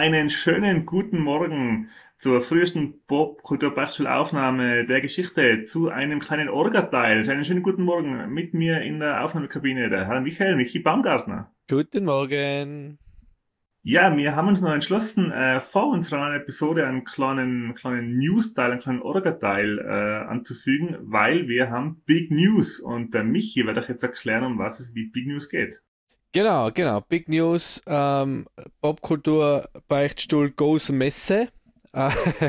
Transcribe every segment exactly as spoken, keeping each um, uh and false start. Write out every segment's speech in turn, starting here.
einen schönen guten Morgen zur frühesten Popkultur-Beichtstuhl-Aufnahme der Geschichte zu einem kleinen Orga-Teil. Einen schönen guten Morgen mit mir in der Aufnahmekabine, der Herr Michael, Michi Baumgartner. Guten Morgen. Ja, wir haben uns noch entschlossen, äh, vor unserer neuen Episode einen kleinen, kleinen News-Teil, einen kleinen Orga-Teil äh, anzufügen, weil wir haben Big News und der Michi wird euch jetzt erklären, um was es wie Big News geht. Genau, genau. Big News, ähm, Popkultur, Beichtstuhl, Goes Messe. Äh,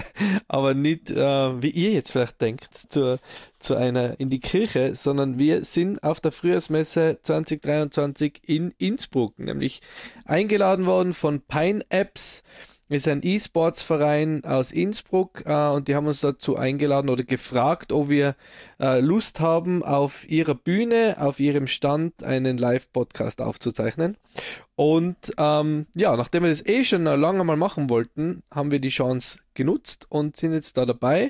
aber nicht, äh, wie ihr jetzt vielleicht denkt, zu, zu einer in die Kirche, sondern wir sind auf der Frühjahrsmesse zwanzig dreiundzwanzig in Innsbruck, nämlich eingeladen worden von Pine Apps. Ist ein E-Sports-Verein aus Innsbruck äh, und die haben uns dazu eingeladen oder gefragt, ob wir äh, Lust haben, auf ihrer Bühne, auf ihrem Stand einen Live-Podcast aufzuzeichnen. Und ähm, ja, nachdem wir das eh schon lange mal machen wollten, haben wir die Chance genutzt und sind jetzt da dabei.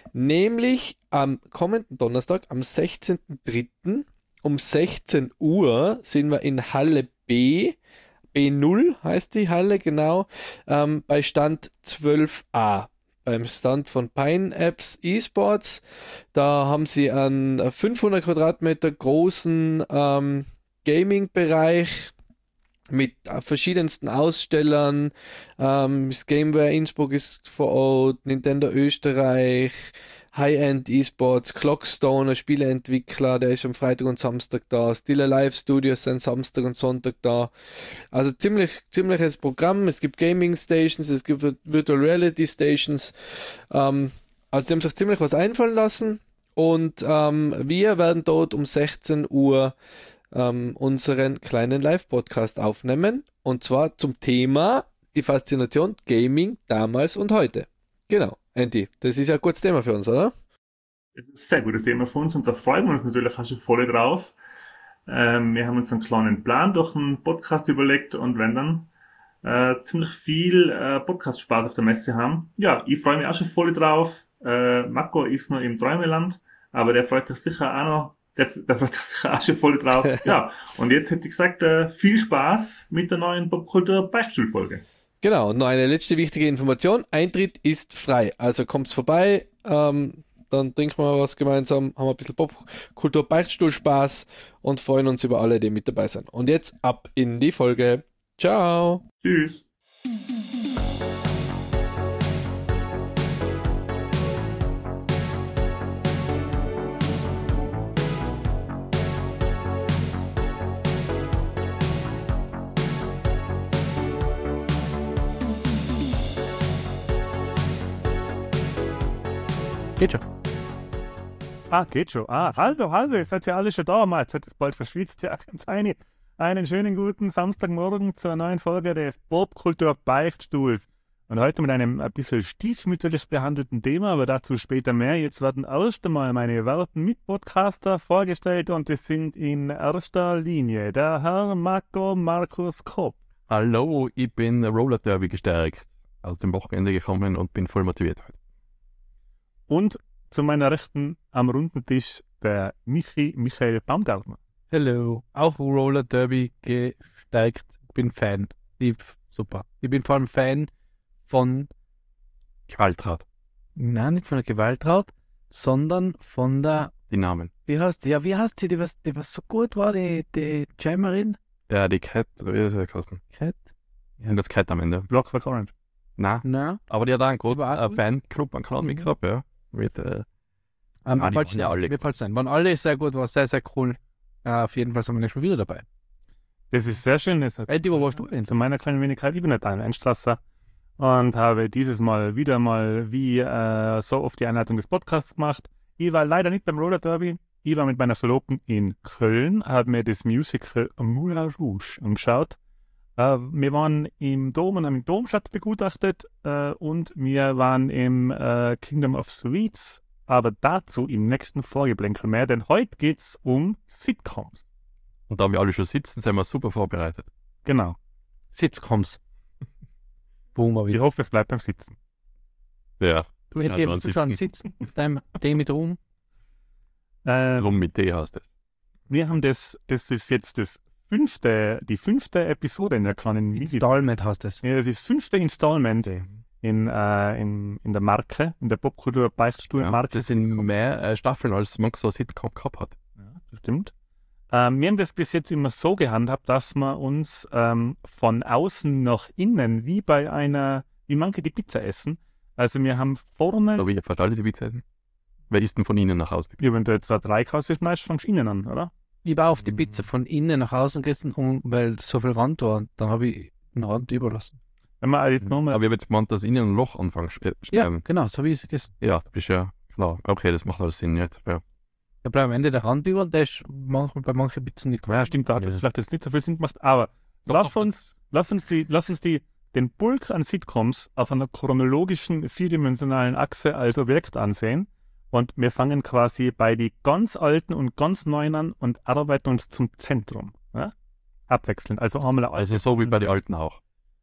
Nämlich am kommenden Donnerstag, am sechzehnten dritten um sechzehn Uhr sind wir in Halle B. B null heißt die Halle, genau, ähm, bei Stand zwölf a, beim Stand von Pine Apps eSports. Da haben sie einen fünfhundert Quadratmeter großen ähm, Gaming-Bereich mit verschiedensten Ausstellern. Ähm, das Gameware Innsbruck ist vor Ort, Nintendo Österreich, High-End Esports, Clockstone, ein Spieleentwickler, der ist am Freitag und Samstag da. Still Alive Studios sind Samstag und Sonntag da. Also ziemlich, ziemliches Programm. Es gibt Gaming Stations, es gibt Virtual Reality Stations. Ähm, also die haben sich ziemlich was einfallen lassen. Und ähm, wir werden dort um sechzehn Uhr ähm, unseren kleinen Live-Podcast aufnehmen. Und zwar zum Thema die Faszination Gaming damals und heute. Genau. Andy, das ist ja ein gutes Thema für uns, oder? Das ist ein sehr gutes Thema für uns und da freuen wir uns natürlich auch schon voll drauf. Ähm, wir haben uns einen kleinen Plan durch einen Podcast überlegt und werden dann äh, ziemlich viel äh, Podcast-Spaß auf der Messe haben. Ja, ich freue mich auch schon voll drauf. Äh, Marco ist noch im Träumeland, aber der freut sich sicher auch noch, der, der freut sich sicher auch schon voll drauf. Ja, und jetzt hätte ich gesagt, äh, viel Spaß mit der neuen Popkultur-Beichtstuhl-Folge. Genau, und noch eine letzte wichtige Information. Eintritt ist frei. Also kommt's vorbei, ähm, dann trinken wir was gemeinsam, haben ein bisschen Popkultur, Beichtstuhl, Spaß und freuen uns über alle, die mit dabei sind. Und jetzt ab in die Folge. Ciao. Tschüss. Geht schon. Ah, geht schon. Ah, hallo, hallo, ihr seid ja alle schon da. Mal, jetzt hat es bald verschwitzt. Ja, ganz eine. Einen schönen guten Samstagmorgen zur neuen Folge des Popkultur-Beichtstuhls. Und heute mit einem ein bisschen stiefmütterlich behandelten Thema, aber dazu später mehr. Jetzt werden erst einmal meine werten Mitpodcaster vorgestellt und es sind in erster Linie der Herr Marco Markus Kopp. Hallo, ich bin Roller Derby gestärkt, aus dem Wochenende gekommen und bin voll motiviert heute. Und zu meiner Rechten am runden Tisch der Michi Michael Baumgartner. Hello, auch Roller Derby gesteigt, bin Fan. Ich, super. Ich bin vor allem Fan von Gewaltrad. Nein, nicht von der Gewaltrad, sondern von der, Die Namen. wie heißt die? Ja, wie heißt sie, die was, die was so gut war, die, die Jammerin? Ja, die Cat, wie ist der kosten? Cat? Ja. Und das Cat am Ende. Blockwerk Orange. Nein, Nein. aber die hat auch einen großen War auch äh, gut. Fanclub, einen kleinen Club, ja. Mit, äh, Ähm, Ah, mir die fällt's waren ja ein. alle Mir fällt's ein. Waren alle sehr gut, war sehr, sehr cool. Äh, auf jeden Fall sind wir schon wieder dabei. Das ist sehr schön. Das hat Eddie, wo warst du denn? zu meiner kleinen Wenigkeit, ich bin nicht ein Einstrasser und habe dieses Mal wieder mal wie äh, so oft die Einleitung des Podcasts gemacht. Ich war leider nicht beim Roller Derby. Ich war mit meiner Verlobten in Köln, habe mir das Musical Moulin Rouge angeschaut. Äh, wir waren im Dom und haben den Domschatz begutachtet äh, und wir waren im äh, Kingdom of Sweets, aber dazu im nächsten Vorgeplänkel mehr, denn heute geht es um Sitcoms. und da wir alle schon sitzen, sind wir super vorbereitet. Genau. Sitcoms. Boomer Ich wieder. hoffe, es bleibt beim Sitzen. Ja, Du Ja, hättest schon schon sitzen. sitzen mit deinem Tee mit rum. Äh, rum mit D heißt es. wir haben das, das ist jetzt das fünfte, die fünfte Episode in der kleinen Mini. Installment heißt das. Ja, das ist das fünfte Installment in, äh, in, in der Marke, in der Popkultur-Beichtstuhl-Marke. Ja, das sind mehr äh, Staffeln, als man so Sitcom gehabt hat. Ja, das stimmt. Ähm, wir haben das bis jetzt immer so gehandhabt, dass wir uns ähm, von außen nach innen, wie bei einer, wie manche die Pizza essen. Also wir haben vorne, So wie ihr fast alle die Pizza essen. Wer isst denn von Ihnen nach Hause? ja, wenn du jetzt ein Dreikaus ist, meist fängst du innen an, oder? Ich war auf die Pizza von innen nach außen gegessen, um, weil so viel Rand war. Und dann habe ich den Rand überlassen. Wenn wir jetzt nochmal, Aber ich habe jetzt gemeint, dass Ihnen ein Loch anfangen zu Ja, schneiden. genau, so habe ich es gegessen. Ja, das ist ja klar. Okay, das macht alles Sinn jetzt. Ja. Da bleibt am Ende der Rand über und der ist manchmal bei manchen Pizzen nicht ja stimmt, da hat das Ja. vielleicht jetzt nicht so viel Sinn gemacht, aber Doch, lass doch, uns, lass uns die, lass uns die, den Bulk an Sitcoms auf einer chronologischen, vierdimensionalen Achse als Objekt ansehen. Und wir fangen quasi bei die ganz alten und ganz neuen an und arbeiten uns zum Zentrum. Ja? Abwechselnd. Also einmal eine alte. Also so wie bei den Alten auch.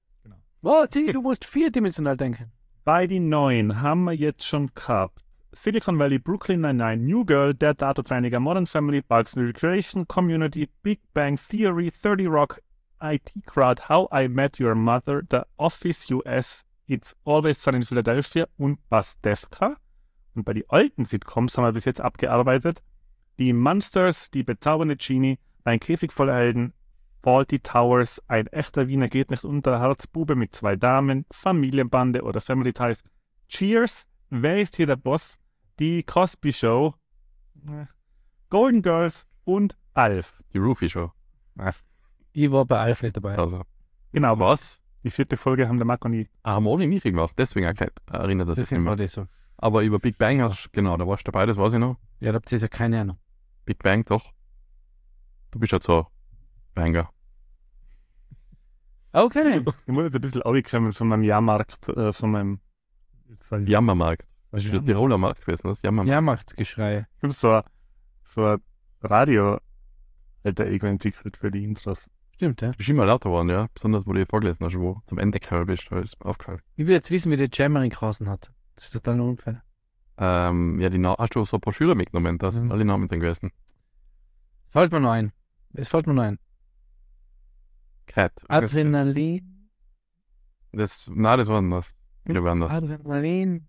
Oh, Tigi, du musst vierdimensional denken. Bei den neuen haben wir jetzt schon gehabt Silicon Valley, Brooklyn Nine-Nine, New Girl, Der Tatortreiniger, Modern Family, Parks and Recreation, Community, Big Bang Theory, thirty Rock, I T Crowd, How I Met Your Mother, The Office U S, It's Always Sunny in Philadelphia und Pastewka. Und bei den alten Sitcoms haben wir bis jetzt abgearbeitet die Monsters, die bezaubernde Genie, Ein Käfig voller Helden, Fawlty Towers, Ein echter Wiener geht nicht unter, Harzbube mit zwei Damen, Familienbande oder Family Ties, Cheers, Wer ist hier der Boss, Die Cosby Show, äh, Golden Girls und Alf. Die Roofie Show. Ich war bei Alf nicht dabei. Also, Genau, was? die vierte Folge haben der Marco und ich. Ah, haben ohne mich gemacht. Deswegen auch kein, erinnert das Das sich nicht sind mehr. wir so. Aber über Big Bang hast genau, da warst du dabei, das weiß ich noch. Ja, da habt ihr ja keine Ahnung. Big Bang, doch. Du bist halt so Banger. Okay. Ich muss jetzt ein bisschen aufgeschrieben von meinem Jahrmarkt, äh, von meinem Jammermarkt. Das ist der Tiroler Markt gewesen, das Jammermarkt. Ja, macht's Geschrei. Ich habe so, ein- so ein Radio alter Ego entwickelt für die Intros. Stimmt, ja. Du bist immer lauter geworden, ja. Besonders, wo du vorgelesen hast, wo zum Ende gekommen bist, da ist mir aufgefallen. Ich will jetzt wissen, wie der Jammering geheißen hat. Das ist total unfair. Ähm, ja, die Na hast du so Broschüre mitgenommen, da sind Mhm. alle Namen drin gewesen. Es fällt mir noch ein. Es fällt mir noch ein. Cat. Adrenalin. Das, nein, das war anders. Viele waren das. Adrenalin.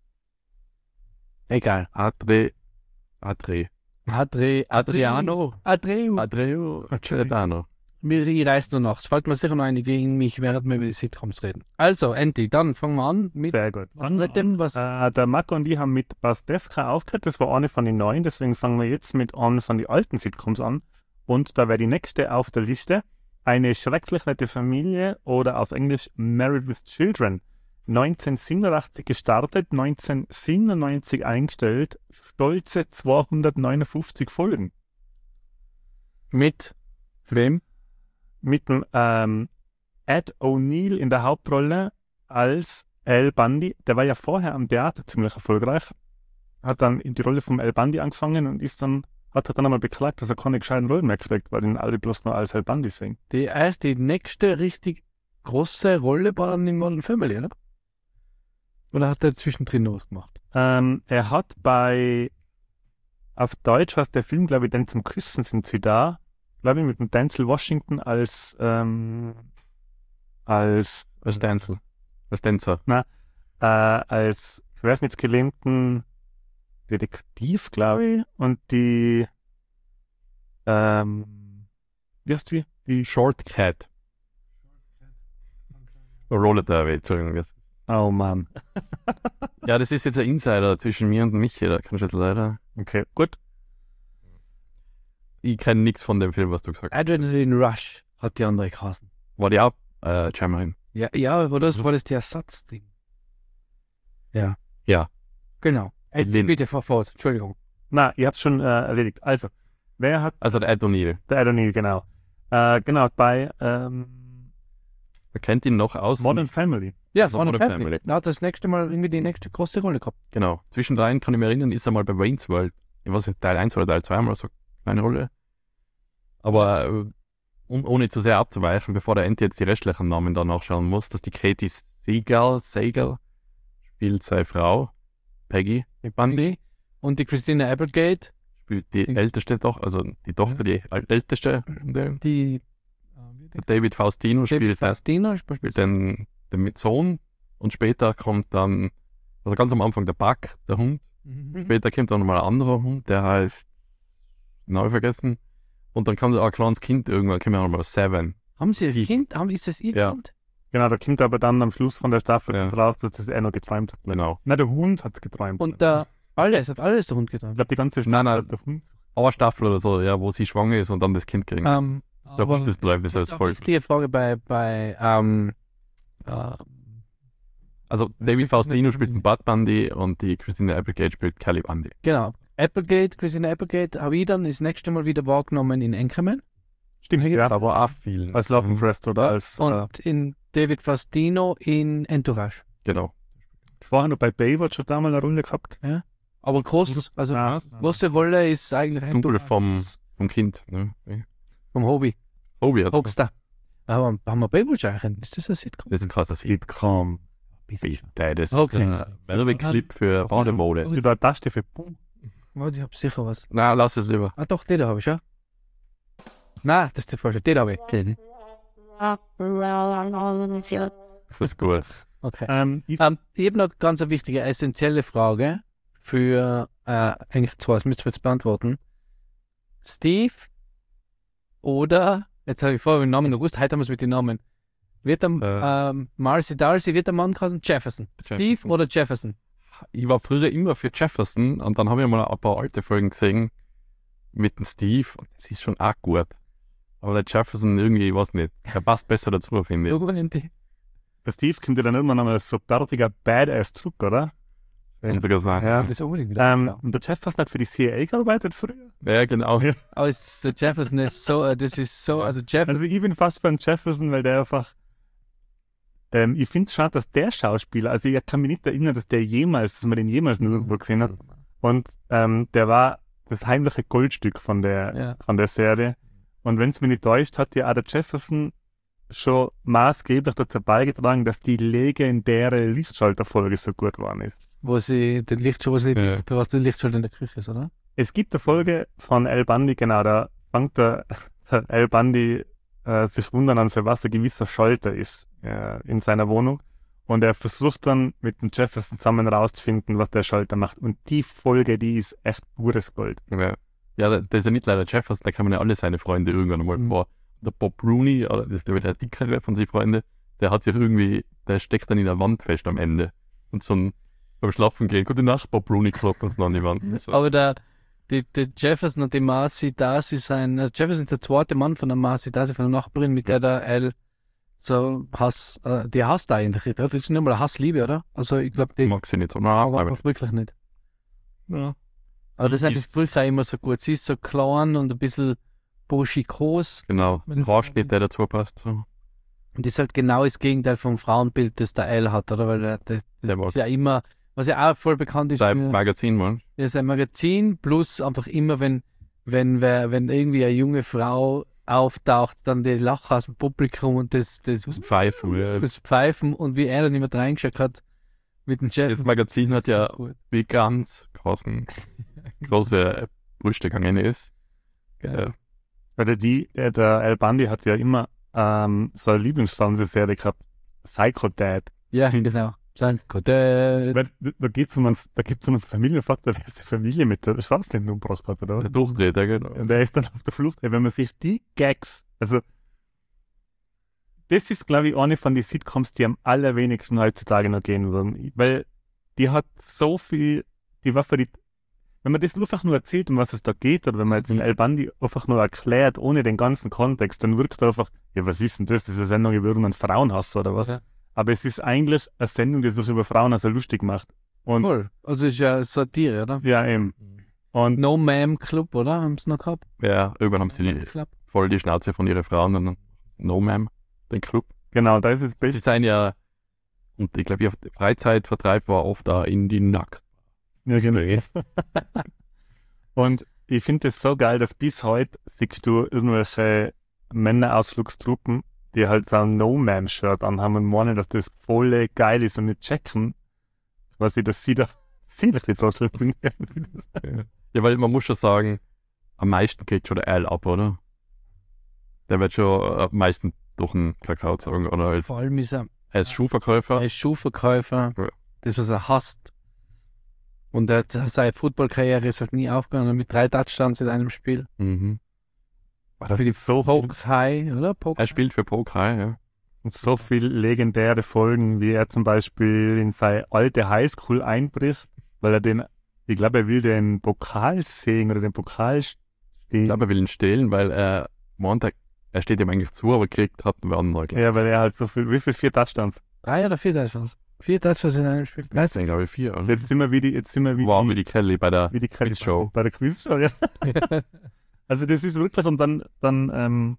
Egal. Adre. Adre. Adre. Adriano. Adreu. Adreo. Celentano. Mir ich reiß nur noch. Es fällt mir sicher noch ein gegen mich, während wir über die Sitcoms reden. Also, Enti, dann fangen wir an mit Sehr gut. was mit dem, was. Äh, der Marco und ich haben mit Pastewka aufgehört, das war eine von den neuen, deswegen fangen wir jetzt mit einer von den alten Sitcoms an. Und da wäre die nächste auf der Liste Eine schrecklich nette Familie oder auf Englisch Married with Children. neunzehnhundertsiebenundachtzig gestartet, neunzehnhundertsiebenundneunzig eingestellt, stolze zweihundertneunundfünfzig Folgen. Mit wem? Mit dem ähm, Ed O'Neill in der Hauptrolle als Al Bundy. Der war ja vorher am Theater ziemlich erfolgreich. Hat dann in die Rolle vom Al Bundy angefangen und ist dann, hat er dann einmal beklagt, dass er keine gescheiten Rollen mehr kriegt, weil ihn alle bloß nur als Al Bundy sehen. Die, äh, die nächste richtig große Rolle war dann in Modern Family, oder? Oder hat er zwischendrin noch was gemacht? Ähm, er hat bei, auf Deutsch heißt der Film, glaube ich, denn zum Küssen sind sie da, glaube ich, mit dem Denzel Washington als, ähm, als, Als Denzel. Als Tänzer. äh, als schwerstnichtsgelähmten Detektiv, glaube ich, und die, ähm, wie heißt sie? Die, Short Cat. Roller Derby, Entschuldigung. Jetzt. oh Mann. Ja, das ist jetzt ein Insider zwischen mir und Michi, da kann ich jetzt leider. Okay, gut. Ich kenne nichts von dem Film, was du gesagt hast. Adrenaline Rush hat die andere geheißen. War die auch äh, Jammerin? Ja, ja, oder das war das die Ersatzding? Ja. Ja. Genau. Ey, Lin. bitte fahr fort. Entschuldigung. Na, ihr habt schon äh, erledigt. Also, wer hat, Also der Ed O'Neill. der Ed O'Neill, genau. Äh, genau, bei, ähm, Man kennt ihn noch aus. Modern Family. Ja, Also Modern Modern Family. Family. Da hat das nächste Mal irgendwie die nächste große Rolle gehabt. Genau. Zwischendrin kann ich mich erinnern, ist er mal bei Wayne's World. Ich weiß nicht, Teil eins oder Teil zwei mal so eine Rolle. Aber äh, um, ohne zu sehr abzuweichen, bevor der Enti jetzt die restlichen Namen da nachschauen muss, dass die Katie Seagal, Seagal spielt seine Frau, Peggy Bundy, Und die Christina Applegate. spielt spielt die Die- älteste Tochter, also die Tochter, die älteste. Der Die David Faustino spielt, Faustino spielt den, den mit Sohn und später kommt dann, also ganz am Anfang der Buck, der Hund. Mhm. Später kommt dann nochmal ein anderer Hund, der heißt, neu vergessen. Und dann kommt auch ein kleines Kind irgendwann, kommt auch nochmal Seven. Haben Sie ein Sie- Kind? Haben, ist das Ihr Ja. Kind? Genau, da kommt aber dann am Schluss von der Staffel Ja. raus, dass das er noch geträumt hat. Genau. Nein, der Hund hat es geträumt. Und der alles, hat alles der Hund ich getan. glaube, die ganze Staffel Nein, nein. hat der Hund. Eine Staffel oder so, ja, wo sie schwanger ist und dann das Kind kriegt. Ähm, ist der Hund, das träumt, das ist eine voll. wichtige Frage bei, bei ähm, äh, Also David Faustino spielt den Bud Bundy und die Christina Applegate spielt Kelly Bundy. genau. Applegate, Christina Applegate, habe ich dann das nächste Mal wieder wahrgenommen in Anchorman. Stimmt, ja. Aber auch viel. Als Love Interest oder als. Äh, Und in David Faustino in Entourage. Genau. vorher noch bei Baywatch hat da mal eine Rolle gehabt. Aber groß, also Nein, große Rolle ist eigentlich Dunkel Entourage vom, vom Kind. Ne? vom Hobby. Hobby hat Hobster. Aber haben wir Baywatch eigentlich? Ist das ein Sitcom? das ist ein krasses Sitcom. Bitte, das Okay. ist ein Werbeclip für Bademode. Du da Taste für Boom. Warte, ich hab sicher was. Nein, lass es lieber. Ah doch, den da habe ich, ja. Nein, das ist der falsche. Den habe ich. Den. Das ist gut. Okay. Ähm, ich, Ähm, ich habe noch ganz eine wichtige, essentielle Frage für, äh, eigentlich zwei, das müsst ihr jetzt beantworten. Steve oder, jetzt habe ich vorher den Namen noch gewusst, heute haben wir es mit den Namen. Wird der, Äh. ähm, Marcy Darcy, wird der Mann heißen Jefferson? Steve Jefferson. oder Jefferson? Ich war früher immer für Jefferson und dann habe ich mal ein paar alte Folgen gesehen mit dem Steve und das ist schon auch gut. Aber der Jefferson irgendwie, ich weiß nicht, der passt besser dazu, finde ich. Irgendwie. der Steve kommt ja dann irgendwann einmal als so bärtiger Badass zurück, oder? Kann sogar sein. Ja. Das ist unbedingt wieder. Ähm, ja. und der Jefferson hat für die C I A gearbeitet früher. Ja, genau. Ja. Aber es ist, der Jefferson ist so, äh, das ist so, also Jefferson, Also ich bin fast für einen Jefferson, weil der einfach. Ähm, ich finde es schade, dass der Schauspieler, also ich kann mich nicht erinnern, dass der jemals, dass man den jemals nirgendwo gesehen hat. Und ähm, der war das heimliche Goldstück von der, ja. von der Serie. Und wenn es mich nicht täuscht, hat ja auch der Jefferson schon maßgeblich dazu beigetragen, dass die legendäre Lichtschalterfolge so gut geworden ist. Wo sie den Lichtschalter, wo sie Ja. für was der Lichtschalter in der Küche ist, oder? Es gibt eine Folge von Al Bundy, genau, da fängt der, der Al Bundy äh, sich wundern an, für was ein gewisser Schalter ist äh, in seiner Wohnung. Und er versucht dann mit dem Jefferson zusammen rauszufinden, was der Schalter macht. Und die Folge, die ist echt pures Gold. Ja, ja der, der ist ja nicht leider Jefferson, da kann man ja alle seine Freunde irgendwann mal Mhm. vor. Der Bob Rooney, oder das ist der, der dickere von seinen Freunden, der hat sich irgendwie, der steckt dann in der Wand fest am Ende. Und so ein, beim Schlafen gehen, gute Nacht, Bob Rooney klopft uns noch an die Wand. So. Aber der, die, der Jefferson und die Marcy Darcy sein, also Jefferson ist der zweite Mann von der Marcy Darcy, von der Nachbarin, mit der der Al so Hass, äh, die hasst eigentlich, oder? Das ist nicht mal eine Hassliebe, oder? Also ich glaube, die Mag sie nicht so. Nein, mag aber, einfach wirklich nicht. ja. Aber das Sie ist ist- früher immer so gut. Sie ist so klein und ein bisschen burschikos Genau, Wenn es- Haarschnitt, der dazu passt. So. und ist halt genau das Gegenteil vom Frauenbild, das der Al hat, oder? Weil der, das, Der das mag- ist ja immer, was ja auch voll bekannt ist, Sein für- Magazin, man. ja, sein Magazin, plus einfach immer, wenn, wenn, wer, wenn irgendwie eine junge Frau auftaucht, dann die Lacher aus dem Publikum und das, das, Pfeifen. Ja. das Pfeifen und wie er dann immer reingeschaut hat mit dem Chef. Das Magazin hat ja Gut. wie ganz großen, große Brüste gegangen ist. Geil. Ja. Weil die, der, der Al Bundy hat ja immer ähm, so eine Lieblingsfernsehserie gehabt, Psycho Dad. Ja, genau. Sein Kotel. Weil Da, da geht es um einen, da gibt's um einen Familienvater, der seine Familie mit der Scharfblende umgebracht hat, oder? Der Durchdreht, ja, genau. Und der ist dann auf der Flucht. Ey, wenn man sich die Gags, also das ist, glaube ich, eine von den Sitcoms, die am allerwenigsten heutzutage noch gehen würden. Weil die hat so viel, die war für die, wenn man das einfach nur erzählt, um was es da geht, oder wenn man jetzt den Al Bundy einfach nur erklärt, ohne den ganzen Kontext, dann wirkt er einfach, ja, was ist denn das? Das ist eine Sendung über irgendeinen Frauenhass oder was? Ja. Aber es ist eigentlich eine Sendung, die sich über Frauenhass lustig macht. Und Voll. Also ist ja Satire, oder? ja, eben. Und No Ma'am Club, oder? Haben sie noch gehabt? Ja, irgendwann haben sie die, Club. voll die Schnauze von ihren Frauen und dann No Ma'am, den Club. genau, da ist es Das besser. ist ein ja, und ich glaube, ihr Freizeitvertreib war oft da in die Nack. Ja, genau. Und ich finde es so geil, dass bis heute siehst du irgendwelche Männerausflugstruppen, die halt so ein No-Man-Shirt anhaben und meinen, dass das voll geil ist und nicht checken, was ich, dass sie da ziemlich die Vorstellung bringen. Ja, weil man muss schon sagen, am meisten kriegt schon der Al ab, oder? Der wird schon am meisten durch den Kakao sagen, oder halt. Vor allem ist er, Er ist Schuhverkäufer. er ist Schuhverkäufer, Ja. das, was er hasst. Und er hat, seine Footballkarriere ist halt nie aufgegangen mit drei Touchdowns in einem Spiel. Mhm. Das Für die sind so, viel, Poke High, oder? Poke Er spielt für Poker, ja. so viele legendäre Folgen, wie er zum Beispiel in seine alte Highschool einbricht, weil er den, ich glaube, er will den Pokal sehen oder den Pokal Ich stehen. glaube, er will ihn stehlen, weil er meint, er- er steht ihm eigentlich zu, aber kriegt hat einen anderen. glaub ich. Ja, weil er halt so viel, wie viel? Vier Touchdowns. Drei oder vier Touchdowns? Vier Touchdowns in einem Spiel. Das sind, glaube ich, vier. Und Oder? jetzt sind wir wie die, jetzt sind wir wie Wow, die, wie die Kelly bei der wie die Quizshow. Bei der Quizshow, ja. Also das ist wirklich, und dann, dann ähm,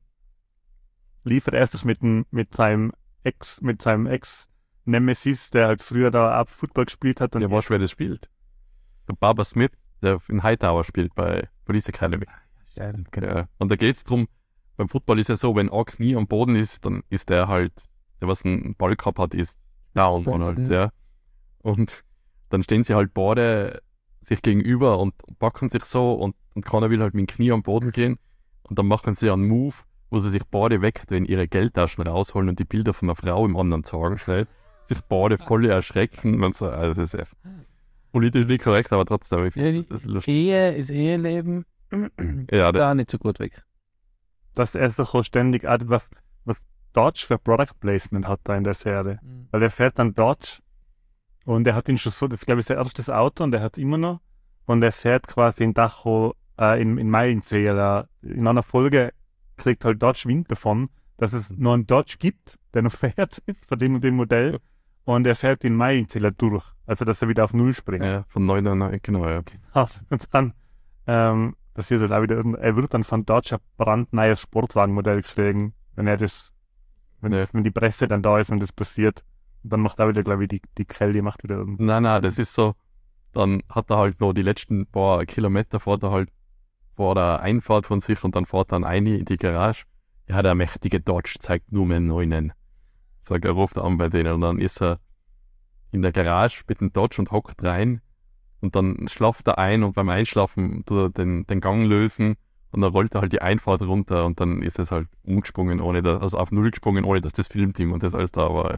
liefert er sich mit, dem, mit seinem Ex, mit seinem Ex-Nemesis, der halt früher da auch Football gespielt hat. Und Der weiß, wer das spielt. Der Baba Smith, der in Hightower spielt bei Police Academy. Geil, genau. Ja. Und da geht es darum, beim Football ist ja so, wenn ein Knie am Boden ist, dann ist der halt, der was einen Ball gehabt hat, ist down. Und, halt, ja. Und dann stehen sie halt beide sich gegenüber und packen sich so und, und keiner will halt mit dem Knie am Boden gehen. Und dann machen sie einen Move, wo sie sich beide wegdrehen, ihre Geldtaschen rausholen und die Bilder von einer Frau im anderen zeigen, schnell. Sich beide voll erschrecken und so. Also das ist echt politisch nicht korrekt, aber trotzdem, ich Ja, finde die das ist lustig. Ehe ist Eheleben. Ja, das, Da nicht so gut weg. Dass er sich auch ständig, auch was, was Dodge für Product Placement hat da in der Serie. Weil er fährt dann Dodge und er hat ihn schon so, das ist glaube ich sein erstes Auto und er hat es immer noch. Und er fährt quasi in Dachau, äh, in, in Meilenzähler. In einer Folge kriegt halt Dodge Wind davon, dass es noch einen Dodge gibt, der noch fährt von dem und dem Modell. Und er fährt den Meilenzähler durch. Also dass er wieder auf Null springt. ja, von neun an neun, genau, ja. Und dann ähm, passiert halt auch wieder irgend, er wird dann von Dodge ein brandneues Sportwagenmodell geschlagen, wenn er das, wenn, Ja. das, wenn die Presse dann da ist, wenn das passiert. Und dann macht er wieder, glaube ich, die, die Kelly macht wieder irgend. Nein, nein, das ist so, dann hat er halt noch die letzten paar Kilometer fährt er halt vor der Einfahrt von sich und dann fährt er dann rein in die Garage. Ja, der mächtige Dodge zeigt nur mehr Neunen. Sagt er, ruft an bei denen und dann ist er in der Garage mit dem Dodge und hockt rein und dann schlaft er ein und beim Einschlafen tut er den, den Gang lösen und dann rollt er halt die Einfahrt runter und dann ist es halt umgesprungen, ohne dass, also auf Null gesprungen, ohne dass das Filmteam und das alles da war.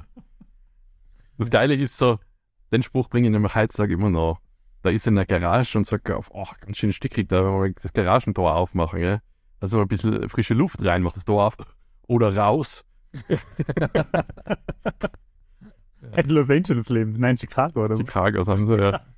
Das Geile ist so, den Spruch bringe ich nämlich heutzutage immer noch. Da ist er in der Garage und sagt, oh, ganz schön stickig, da wollen wir das Garagentor aufmachen, gell? Also ein bisschen frische Luft rein, macht das Tor auf oder raus. In Los Angeles leben, nein, in Chicago, oder? Chicago, sagen sie, ja.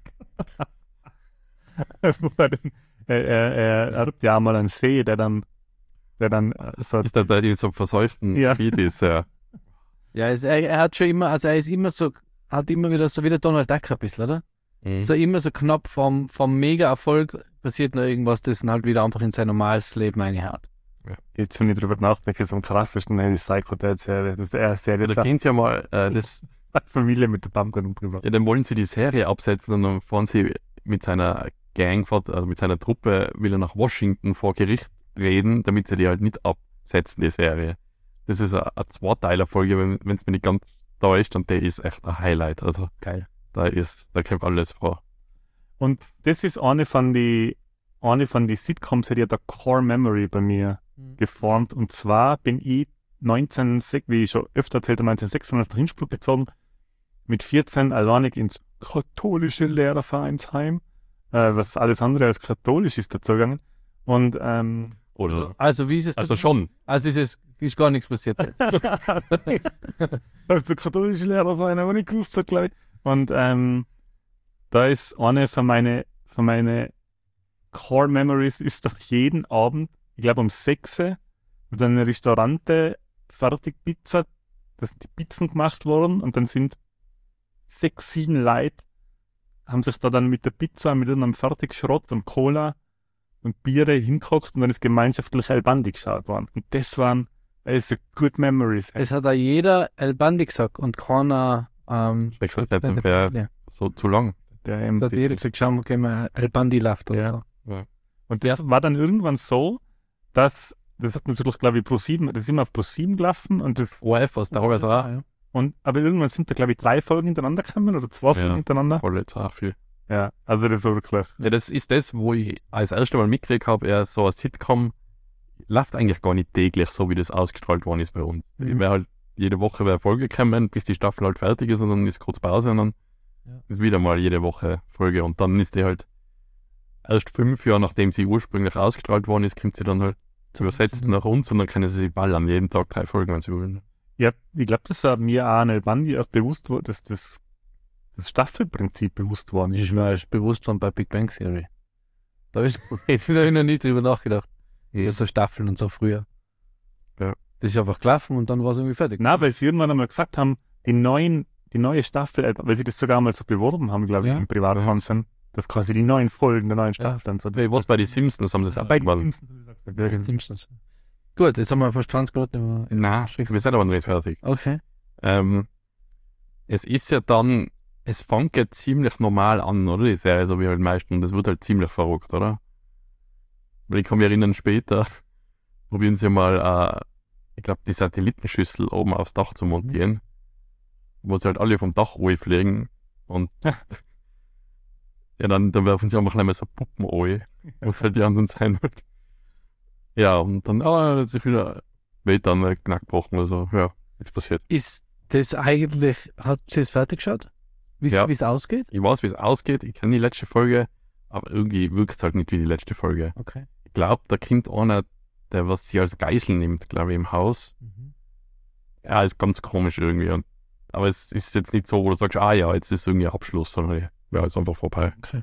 Wo er, den, er, er, er erbt ja mal einen See, der dann, der dann äh, so, Ist der, der in so einem verseuchten Ja. Gebiet ist, ja. Ja, es, er, er hat schon immer, also er ist immer so, hat immer wieder so wie der Donald Duck ein bisschen, oder? Mhm. So immer so knapp vom, vom Mega-Erfolg passiert noch irgendwas, das dann halt wieder einfach in sein normales Leben reinhaut. jetzt, wenn ich drüber nachdenke, ist am krassesten die Psycho-Dad-Serie. Das ist eher eine Serie, Da da kennt ja mal, äh, das, Familie mit der Pumpkin umgebracht. ja, dann wollen sie die Serie absetzen und dann fahren sie mit seiner Gang, fort- also mit seiner Truppe, will er nach Washington vor Gericht reden, damit sie die halt nicht absetzen, die Serie. Das ist eine, eine Zweiteiler-Folge, wenn es mir nicht ganz täuscht, und der ist echt ein Highlight. Also Geil. da ist, da kommt alles vor. Und das ist eine von die, eine von die Sitcoms, die hat der Core Memory bei mir geformt. Und zwar bin ich neunzehn, wie ich schon öfter erzählt habe, neunzehnhundertsechsundneunzig nach Innsbruck gezogen, mit vierzehn alleinig ins katholische Lehrervereinsheim, äh, was alles andere als katholisch ist dazugegangen. Und ähm, Oder? Also wie ist es? Also schon. Also ist es ist gar nichts passiert. also der katholische Lehrerverein, aber nicht gewusst, glaube ich. Und ähm, da ist eine von meine, von meine Core Memories, ist doch jeden Abend, ich glaube um sechs Uhr, mit einem Restaurante Fertigpizza, da sind die Pizzen gemacht worden und dann sind sechs, sieben Leute, haben sich da dann mit der Pizza, mit einem Fertigschrott und Cola und Biere hingekocht und dann ist gemeinschaftlich El Bandi geschaut worden. Und das waren also good memories. Es hat auch jeder El Bandi gesagt und keiner ähm, Spekulativen wäre so zu lang. Der eben da hat jeder gesagt, schau mal, gehen wir El Bandi läuft oder Ja. so. Und das war dann irgendwann so, dass, das hat natürlich, glaube ich, Pro sieben, das ist immer auf Pro sieben gelaufen und das, O R F, was da alles auch. Ja. und, aber irgendwann sind da, glaube ich, drei Folgen hintereinander gekommen oder zwei Folgen Ja. hintereinander. Voll jetzt auch viel. Ja, also das war wirklich. Ja, das ist das, wo ich als erstes Mal mitgekriegt habe, er so ein Sitcom läuft eigentlich gar nicht täglich, so wie das ausgestrahlt worden ist bei uns. Mhm. Wäre halt jede Woche eine Folge gekommen, bis die Staffel halt fertig ist und dann ist kurz Pause und dann Ja. ist wieder mal jede Woche Folge und dann ist die halt erst fünf Jahre, nachdem sie ursprünglich ausgestrahlt worden ist, kommt sie dann halt zu übersetzen nach uns und dann können sie sich ballern, jeden Tag drei Folgen, wenn sie wollen. Ja, ich glaube, das war mir auch eine Bandi auch bewusst, wo- dass das, das Staffelprinzip bewusst worden Das ist. ist mir erst bewusst worden bei Big Bang Theory. Da ist- ich habe noch nie drüber nachgedacht. Über so Staffeln und so früher. Ja. Das ist einfach gelaufen und dann war es irgendwie fertig. Na, weil sie irgendwann einmal gesagt haben, die neuen, die neue Staffel, äh, weil sie das sogar mal so beworben haben, glaube ich, Ja. im Privatfernsehen, dass quasi die neuen Folgen der neuen Staffel und so. Hey, was bei den Simpsons haben sie es auch bei den irgendwann. Simpsons, wie du sagst. Ja, Simpsons. Gut, jetzt haben wir fast zwanzig Minuten. über- Nein, wir sind aber noch nicht fertig. Okay. Ähm, es ist ja dann, es fängt ja ziemlich normal an, oder? Die Serie, so wie halt meistens. Und das wird halt ziemlich verrückt, oder? Weil ich kann mich erinnern, später probieren sie mal, äh, ich glaube, die Satellitenschüssel oben aufs Dach zu montieren, wo sie halt alle vom Dach fliegen und ja, dann, dann werfen sie einfach gleich mal so Puppen an, wo halt die anderen sein wird. Ja, und dann, ah, hat sich wieder Welt dann äh, knack gebrochen oder so. Ja, nichts passiert. Ist das eigentlich, hat sie es fertig geschaut? Wisst Ja. ihr, wie es ausgeht? Ich weiß, wie es ausgeht, ich kenne die letzte Folge, aber irgendwie wirkt es halt nicht wie die letzte Folge. Okay. Ich glaube, da kommt einer, der was sie als Geisel nimmt, glaube ich, im Haus. Mhm. Ja, ist ganz komisch irgendwie. Und, aber es ist jetzt nicht so, wo du sagst, ah ja, jetzt ist irgendwie ein Abschluss, sondern ja, ist einfach vorbei. Okay.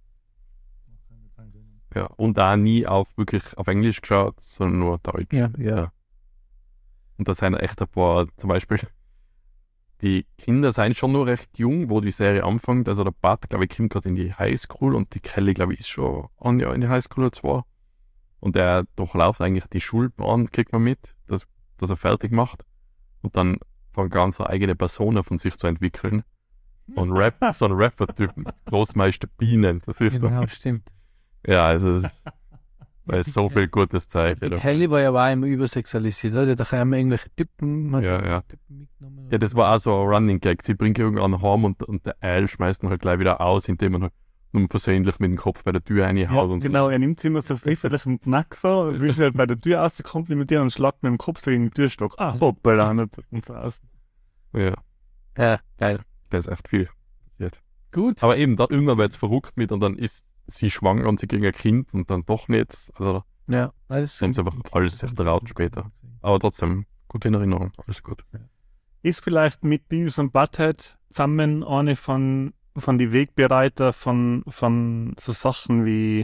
Ja, und auch nie auf wirklich auf Englisch geschaut, sondern nur Deutsch. Ja, ja. Ja. Und da sind echt ein paar, zum Beispiel, die Kinder sind schon noch recht jung, wo die Serie anfängt. Also der Bart, glaube ich, kommt gerade in die Highschool und die Kelly, glaube ich, ist schon ein Jahr in die Highschool oder zwei. Und er durchläuft eigentlich die Schulbahn, kriegt man mit, dass, dass er fertig macht. Und dann fängt er an, so eine eigene Persona von sich zu entwickeln. So ein Rap, so ein Rapper-Typ, Großmeister Bienen. Das ist Genau, stimmt. ja, also da ist so viel gutes Zeug. Die Ja, Kelly war ja auch immer übersexualisiert, oder? Da haben irgendwelche Typen, hat ja. ja. Typen mitgenommen. Ja, das war auch so ein Running Gag. Sie bringt irgendwann heim und, und der Al schmeißt ihn halt gleich wieder aus, indem man halt nur versehentlich mit dem Kopf bei der Tür Ja, reinhaut und genau, er nimmt sie immer so fürchterlich im Knack so, will sie halt bei der Tür auskomplimentieren und schlagt mit dem Kopf so gegen den Türstock. Ah, hoppala, und so aus. so. Ja, Ja, geil. da ist echt viel passiert. Gut. Aber eben, da, irgendwann wird es verrückt mit und dann ist sie schwanger und sie kriegen ein Kind und dann doch nicht. Also, Ja, das haben sie einfach alles sich traut später. Aber trotzdem, gute Erinnerung, alles gut. Ist vielleicht mit Beavis und Butthead zusammen eine von, von die Wegbereiter von, von so Sachen wie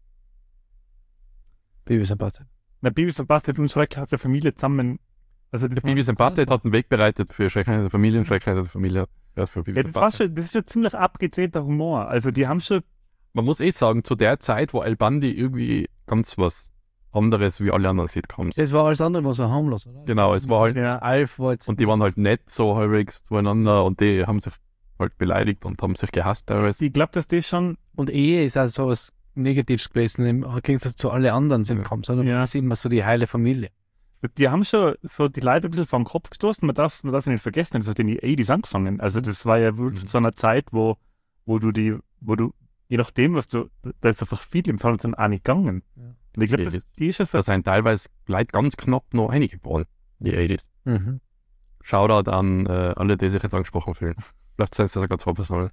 Beavis and Butthead. na, Beavis und Butthead und Schrecklich der Familie zusammen. Also das Der Beavis and Butthead hat einen Weg bereitet für Schreckheit der Familie und Schreckheit der Familie. Ja, für ja, Beavis das, and war Butthead. schon, das ist schon ziemlich abgedrehter Humor. Also die haben schon, Man muss eh sagen, zu der Zeit war El Bandi irgendwie ganz was anderes wie alle anderen Sitcoms. Das war alles andere, war so harmlos, oder? Genau, es war halt, ja, Alf war jetzt. und die waren halt nett so halbwegs zueinander und die haben sich halt beleidigt und haben sich gehasst teilweise. ich glaube, dass das schon, Und Ehe ist also so was Negatives gewesen im Gegensatz zu allen anderen Sitcoms, oder? Ja. Das ist immer so die heile Familie. die haben schon so die Leute ein bisschen vom Kopf gestoßen. Man darf, man darf nicht vergessen, das hat in die achtziger angefangen. Also das war ja wirklich Mhm. so eine Zeit, wo, wo du die, wo du, je nachdem, was du, da ist einfach viel im Fernsehen auch nicht gegangen. Ja. Und ich glaube, Ja, das, die ist schon so, Da sind teilweise Leute ganz knapp noch reingefallen, die achtziger. Mhm. Shoutout an äh, alle, die sich jetzt angesprochen fühlen. Vielleicht sind es ja sogar zwei Personen.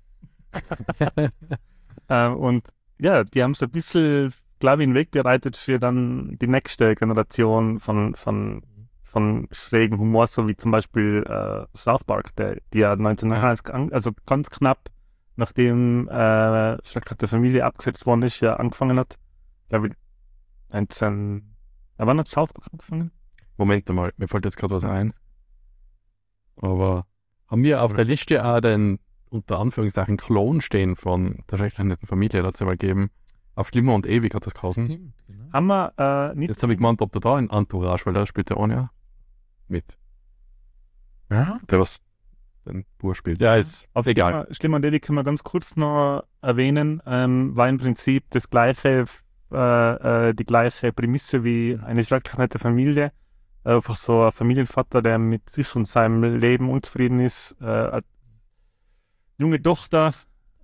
äh, und ja, die haben so ein bisschen, glaube ich, einen Weg bereitet für dann die nächste Generation von, von, von schrägen Humor, so wie zum Beispiel äh, South Park, der, die ja neunzehnhundertneunundneunzig, an, also ganz knapp, nachdem äh, Schrecklich der Familie abgesetzt worden ist, ja angefangen hat. Glaube ich, neunzehn, ja, wann hat South Park angefangen? Moment mal, mir fällt jetzt gerade was ein. Aber haben wir auf der Liste auch den unter Anführungszeichen Klon stehen von der schrecklichen Familie, da hat es ja mal gegeben. Auf Schlimmer und Ewig hat das geheißen. Stimmt, genau. Haben wir äh, nicht. Jetzt habe ich gemeint, ob da da ein Entourage, weil da spielt der Anja mit. Ja? Der was den Bur spielt. Ja, ist Auf egal. Schlimmer, Schlimmer und Ewig können wir ganz kurz noch erwähnen, ähm, war im Prinzip das gleiche, äh, äh, die gleiche Prämisse wie eine schrecklich nette Familie. Einfach so ein Familienvater, der mit sich und seinem Leben unzufrieden ist, äh, eine junge Tochter, äh,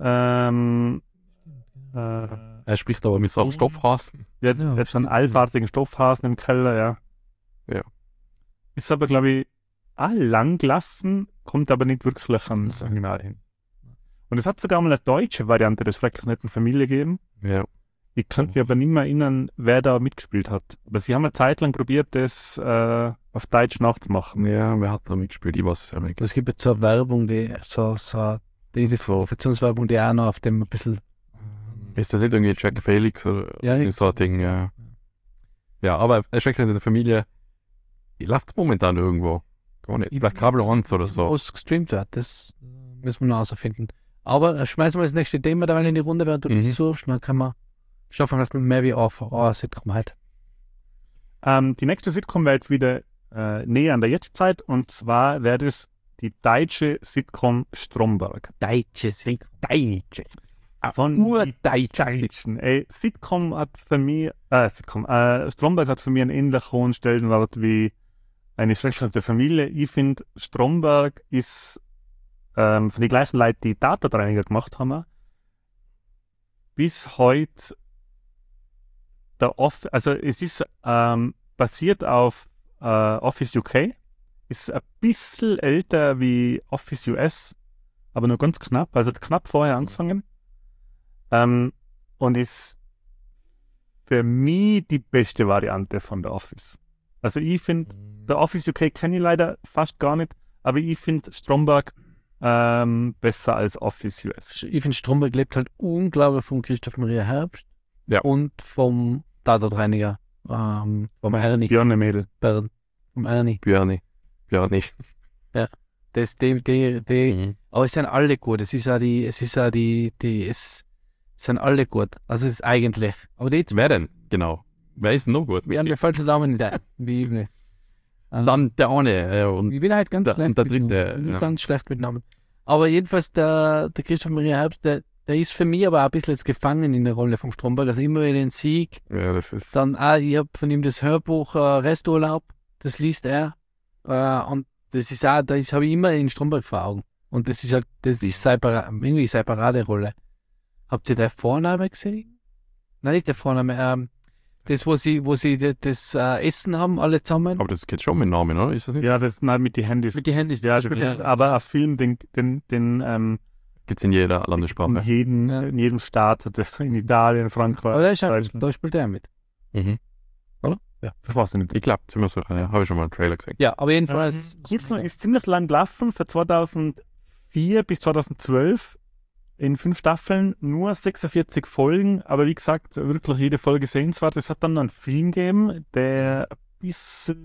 ähm, äh, Er spricht aber mit so einem Stoffhasen. jetzt, Ja, jetzt einen stimmt. allfartigen Stoffhasen im Keller, ja. Ja. Ist aber, glaube ich, auch lang gelassen, kommt aber nicht wirklich ans Original hin. Und es hat sogar mal eine deutsche Variante des Schrecklich netten Familie gegeben. Ja. Ich kann mich aber nicht mehr erinnern, wer da mitgespielt hat. Aber sie haben eine Zeit lang probiert, das äh, auf Deutsch nachzumachen. Ja, wer hat da mitgespielt? Ich weiß es ja nicht. Es gibt jetzt so eine Werbung, die so, so die Identifikationswerbung, die auch noch auf dem ein bisschen. Ist das nicht irgendwie Jack Felix oder Ja, irgend so ein Ding? Ja, ja, aber er steckt in der Familie. Läuft momentan irgendwo. Gar nicht. Vielleicht Kabel eins oder so. Wo es gestreamt wird, das müssen wir noch herausfinden. Aber äh, schmeißen wir das nächste Thema da rein in die Runde, während du Mhm. das suchst, dann kann man schaffen wir vielleicht mit mehr wie auf oh, Sitcom halt. Ähm, die nächste Sitcom wäre jetzt wieder äh, näher an der Jetztzeit, und zwar wäre das die deutsche Sitcom Stromberg. Deutsche Sitcom. Deutsche. Von Nur die Deutsch. Deutschen. Ey, Sitcom hat für mich, äh, Sitcom, äh, Stromberg hat für mich einen ähnlich hohen Stellenwert wie eine schreckliche Familie. Ich finde, Stromberg ist ähm, von den gleichen Leuten, die Tatortreiniger gemacht haben, bis heute der Off, also es ist ähm, basiert auf äh, Office U K, ist ein bisschen älter wie Office U S, aber nur ganz knapp, also hat knapp vorher angefangen. Ähm, und ist für mich die beste Variante von der Office. Also ich finde, der Office U K kenne ich leider fast gar nicht, aber ich finde Stromberg ähm, besser als Office U S. Ich finde, Stromberg lebt halt unglaublich von Christoph Maria Herbst Ja. und vom Tatortreiniger, ähm, vom Ernie. Björn Mädel. Bernd, vom Ernie. Björni. Björni. Das, die, die, die, Mhm. aber es sind alle gut. Es ist auch die, es ist auch die, die, es sind alle gut. Also es ist eigentlich. Aber die jetzt Wer denn? Genau. Wer ist denn noch gut? werden mir falsche Namen nicht ein. Wie üblich. Ähm, Dann der eine. Äh, und Ich bin halt ganz der- schlecht und der mit dritte, Namen. Ich bin ja. ganz schlecht mit Namen. Aber jedenfalls der, der Christoph Maria Herbst, der, der ist für mich aber auch ein bisschen jetzt gefangen in der Rolle vom Stromberg. Also immer in den Sieg. ja, das ist. Dann auch, ich habe von ihm das Hörbuch äh, Resturlaub, das liest er. Äh, und das ist auch, das habe ich immer in Stromberg vor Augen. Und das ist halt, das ist separa- irgendwie seine Paraderolle. Habt ihr den Vorname gesehen? Nein, nicht der Vorname. Ähm, das, wo sie, wo sie das, das äh, Essen haben, alle zusammen. Aber das geht schon mit Namen, oder? Ist das nicht? Ja, das nein, mit den Handys. Mit den Handys, Ja, das das ist ist, ja- aber ein Film, den, den, den ähm, Gibt's in jeder in, Landessprache. jedem, Ja. in jedem Staat, hat er in Italien, Frankreich, Aber da, ist halt, Deutschland. da spielt er mit. Mhm. Das war's nicht. Ich glaube, ziemlich sicher. Ja. Habe ich schon mal einen Trailer gesehen. Ja, aber Ähm, jedenfalls. Gibson ist ziemlich lang gelaufen, von zweitausendvier bis zweitausendzwölf in fünf Staffeln, nur sechsundvierzig Folgen, aber wie gesagt, wirklich jede Folge sehenswert. Es hat dann einen Film gegeben, der bis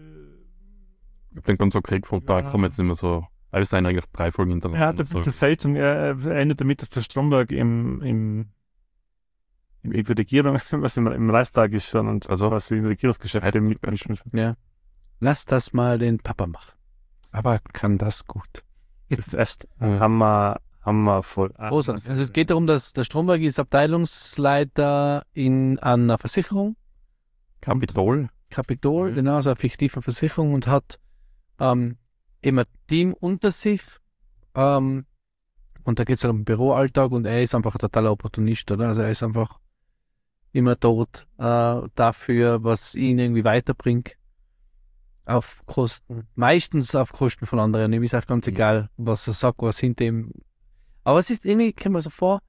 Ich bin ganz okay gefunden. Da Ja. kommen jetzt nicht mehr so. Aber es sind eigentlich drei Folgen hintereinander. er hat ein bisschen seltsam, er er endet damit, dass der Stromberg im, im, im, in der Regierung, was im, im Reichstag ist, und Also, was in Regierungsgeschäfte mit, mit, Ja. Lass das mal den Papa machen. Aber kann das gut. das erst Ja. haben wir, haben wir voll. Großartig. Also es geht darum, dass der Stromberg ist Abteilungsleiter in einer Versicherung, Kapitol. Kapitol, Mhm. genau, so eine fiktive Versicherung, und hat ähm, immer ein Team unter sich. Ähm, und da geht es halt um den Büroalltag, und er ist einfach ein totaler Opportunist, oder? Also er ist einfach immer dort äh, dafür, was ihn irgendwie weiterbringt. Auf Kosten, meistens auf Kosten von anderen. Ihm ist auch ganz Mhm. egal, was er sagt, was hinter ihm. Aber es ist irgendwie, kommt mir so vor,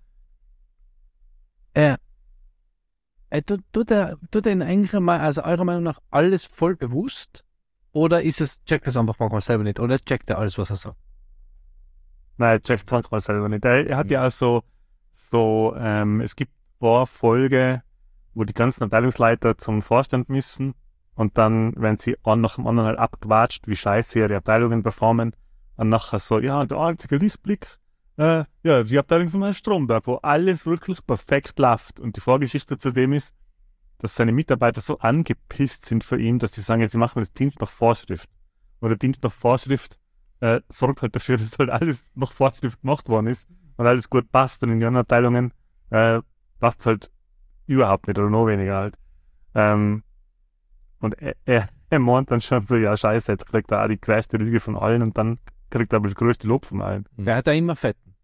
er, er tut, tut er, tut er in eigentlich, mal- also eurer Meinung nach, alles voll bewusst? Oder ist es, checkt er es einfach manchmal selber nicht? Oder checkt er alles, was er sagt? Nein, Jeff Frank war selber nicht. Er, er hat ja auch so, so ähm, es gibt ein paar Folgen, wo die ganzen Abteilungsleiter zum Vorstand müssen, und dann, wenn sie einen nach dem anderen halt abgewatscht, wie scheiße ihre Abteilungen performen, und nachher so, ja, der einzige Lichtblick, äh, ja, die Abteilung von Herrn Stromberg, wo alles wirklich perfekt läuft. Und die Vorgeschichte zu dem ist, dass seine Mitarbeiter so angepisst sind für ihn, dass sie sagen, ja, sie machen das Dienst nach Vorschrift. Und der Dienst nach Vorschrift äh, sorgt halt dafür, dass halt alles nach Vorschrift gemacht worden ist und alles gut passt. Und in den anderen Abteilungen äh, passt halt überhaupt nicht oder noch weniger halt. Ähm, und er, er, er meint dann schon so, ja scheiße, jetzt kriegt er auch die größte Lüge von allen, und dann kriegt er aber das größte Lob von allen. Er hat da immer Fetten.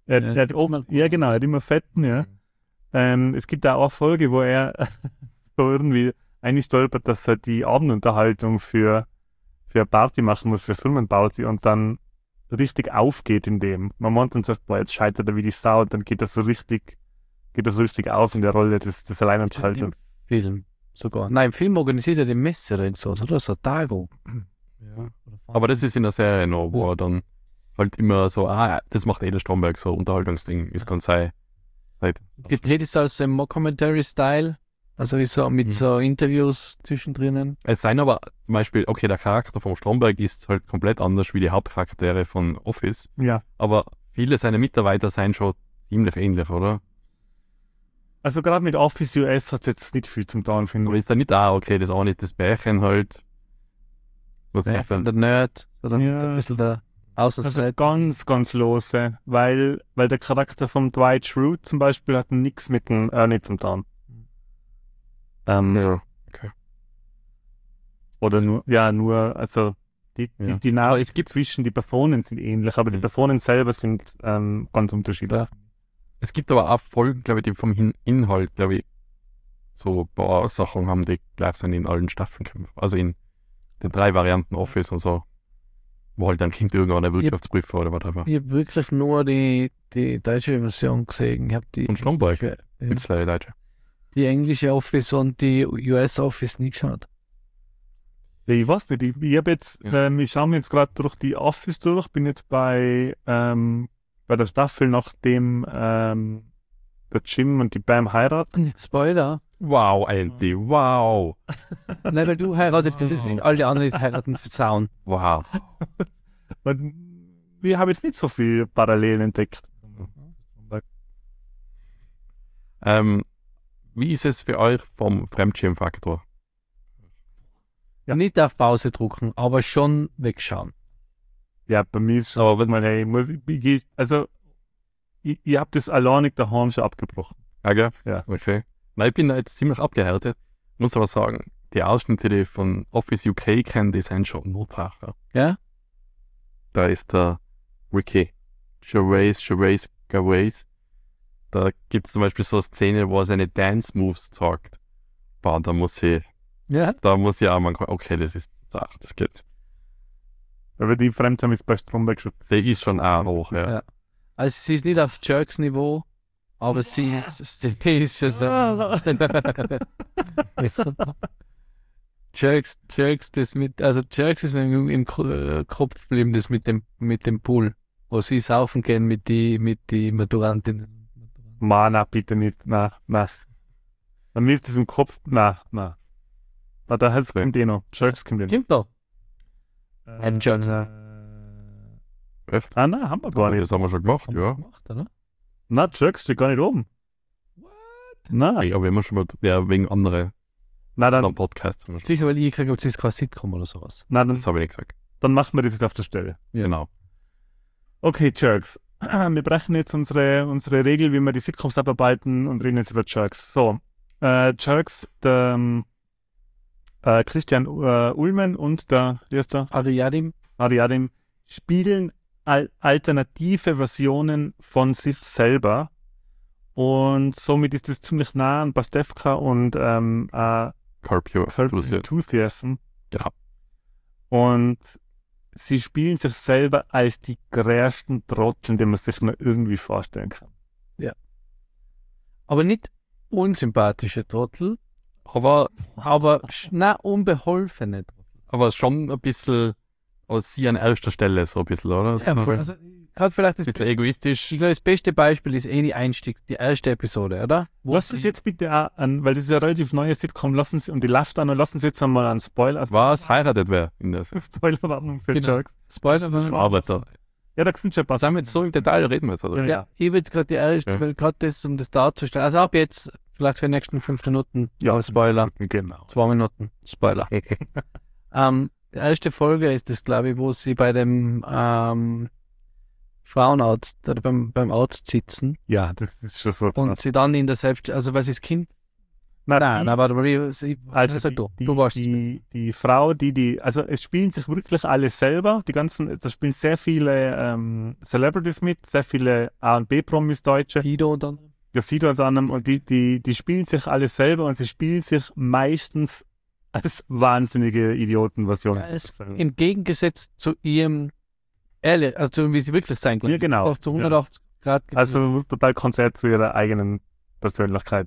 Er, Ja. er hat oft, ja genau, er hat immer Fetten, ja. Ähm, es gibt da auch eine Folge, wo er so irgendwie einstolpert, dass er die Abendunterhaltung für, für eine Party machen muss, für Firmenparty und dann richtig aufgeht in dem. Man meint dann sagt, boah, jetzt scheitert er wie die Sau und dann geht das so richtig, geht das so richtig auf in der Rolle des, des Alleinunterhalters. Film sogar. Nein, im Film organisiert er den Messer und so, oder? So Tago. Ja. Aber das ist in der Serie noch, wo er dann halt immer so, ah, das macht eh der Stromberg, so Unterhaltungsding, ist dann sein. sein Gedreht ist also im Mockumentary-Style, also wie so mit Mhm. so Interviews zwischendrin. Es sein aber zum Beispiel, okay, der Charakter von Stromberg ist halt komplett anders wie die Hauptcharaktere von Office, Ja. aber viele seiner Mitarbeiter seien schon ziemlich ähnlich, oder? Also gerade mit Office U S hat es jetzt nicht viel zum tun, finde Aber ich. ist da nicht auch, okay, das eine ist das Bärchen halt. Was Ja, ist denn- der Nerd, oder Ja. ein bisschen der Also Außenseiter. ganz, ganz lose, weil, weil der Charakter von Dwight Schrute zum Beispiel hat nichts mit dem Ernie zum tun. Ähm, Ja. Oder nur, ja, nur, also die, die, Ja. die Namen zwischen die Personen sind ähnlich, aber die Mhm. Personen selber sind ähm, ganz unterschiedlich. Ja. Es gibt aber auch Folgen, glaube ich, die vom Hin Inhalt, glaube ich, so ein paar Sachen haben, die gleich sind in allen Staffeln. Also in den drei Varianten Office und so. Wo halt dann kommt irgendwann ein Wirtschaftsprüfer oder whatever. Ich habe wirklich nur die, die deutsche Version gesehen. Ich habe die, Und Stromberg. ja, Gibt's leider Deutsche. die englische Office und die U S Office nicht geschaut. Ja, ich weiß nicht, ich, ich habe jetzt, Ja. ähm, ich schaue mir jetzt gerade durch die Office durch, bin jetzt bei, ähm, bei der Staffel, nachdem ähm, der Jim und die Bam heiraten. Spoiler. Wow, Andy, wow. Nein, weil du heiratest, das sind alle anderen, die heiraten, versauen. Wow. Und wir haben jetzt nicht so viel Parallelen entdeckt. Ähm, wie ist es für euch vom Fremdschirmfaktor? Ja. Nicht auf Pause drucken, aber schon wegschauen. Ja, bei mir ist schon, Aber wenn- mal, hey, muss, ich, ich, geh- also, ich, ich habe das alleinig daheim schon abgebrochen. Ja, gell? Ja. Okay. Nein, ich bin da jetzt ziemlich abgehärtet. Muss aber sagen, die Ausschnitte, die ich von Office U K kennen, die sind schon Notsache. Ja? Da ist der Ricky Gervais, Gervais, Gervais. Da gibt es zum Beispiel so eine Szene, wo er seine Dance-Moves zeigt. Boah, da muss ich, Ja? da muss ich auch mal, okay, das ist, ach, das geht. Aber die Fremdscham ist bei Stromberg schon. Sie ist schon auch hoch, ja. Ja. Also sie ist nicht auf Jerks-Niveau, aber sie ist, sie ist schon so. Jerks, Jerks, das mit, also Jerks ist mir im, im Ko- äh, Kopf geblieben, das mit dem, mit dem Pool, wo sie saufen gehen mit die, mit die Maturantinnen. Ma, na, bitte nicht. Na, na. Bei mir ist das im Kopf. Na, na. Na, da heißt es, kommt eh noch. Jerks kommt eh noch. Stimmt doch. Äh, Ein Jerks. äh, Echt? Ah, nein, haben wir gar Aber nicht. das haben wir schon gemacht, ja. Gemacht, oder? Na, Jerks steht gar nicht oben. Nein. Ja, aber immer schon mal, ja, wegen anderen, Na, dann, anderen Podcasts. Sicher, weil ich gesagt habe, es ist kein Sitcom oder sowas. na, dann, Das habe ich nicht gesagt. dann machen wir das jetzt auf der Stelle. Genau. Okay, Jerks. Wir brechen jetzt unsere, unsere Regel, wie wir die Sitcoms abarbeiten und reden jetzt über Jerks. So, äh, Jerks, der ähm, äh, Christian äh, Ullmann und der, wie heißt der? Ariadim, Ariadim spielen al alternative Versionen von sich selber und somit ist es ziemlich nah an Pastewka und ähm, äh, Curb Your Curb Enthusiasm. Enthusiasm. Genau. Und sie spielen sich selber als die größten Trotteln, die man sich nur irgendwie vorstellen kann. aber nicht unsympathische Trottel, Aber, aber sch- na, unbeholfene Trottel. aber schon ein bisschen aus sie an erster Stelle, so ein bisschen, oder? Ja, ein also, gerade vielleicht das, bisschen egoistisch. ich glaube, das beste Beispiel ist eh die Einstieg, die erste Episode, oder? Wo Lass uns jetzt bitte auch an, weil das ist ja relativ neue Sitcom, lassen Sie, und die läuft an, und lassen Sie jetzt einmal einen Spoiler, also Was heiratet wer in der Spoilerwarnung für Genau. Jerks. Spoiler, wenn- Arbeiter? Ja, da sind schon ein paar Was haben wir jetzt so im Detail reden wir jetzt, oder? Ja. ja, ich will gerade die erste, Ja. weil gerade das, um das darzustellen. Also ab jetzt, vielleicht für die nächsten fünf Minuten, Ja, Spoiler, Genau. zwei Minuten, Spoiler. ähm, die erste Folge ist das, glaube ich, wo sie bei dem ähm, Frauenarzt, oder beim, beim Arzt sitzen Ja, das ist schon so. und sie dann in der Selbst, also weil sie das Kind Na, Nein, sie- nein, warte mal, wie- sie, Also sag die, du, die, du warst die, die Frau, die die, also es spielen sich wirklich alle selber, die ganzen, da spielen sehr viele ähm, Celebrities mit, sehr viele A und B-Promis Deutsche, Sido dann. das sieht uns an und die, die, die spielen sich alle selber und sie spielen sich meistens als wahnsinnige Idioten, was Ja, es, im Gegensatz zu ihrem, ehrlich, also zu, wie sie wirklich sein können. Ja, genau. Auch zu hundertachtzig Grad. Also total konträr zu ihrer eigenen Persönlichkeit.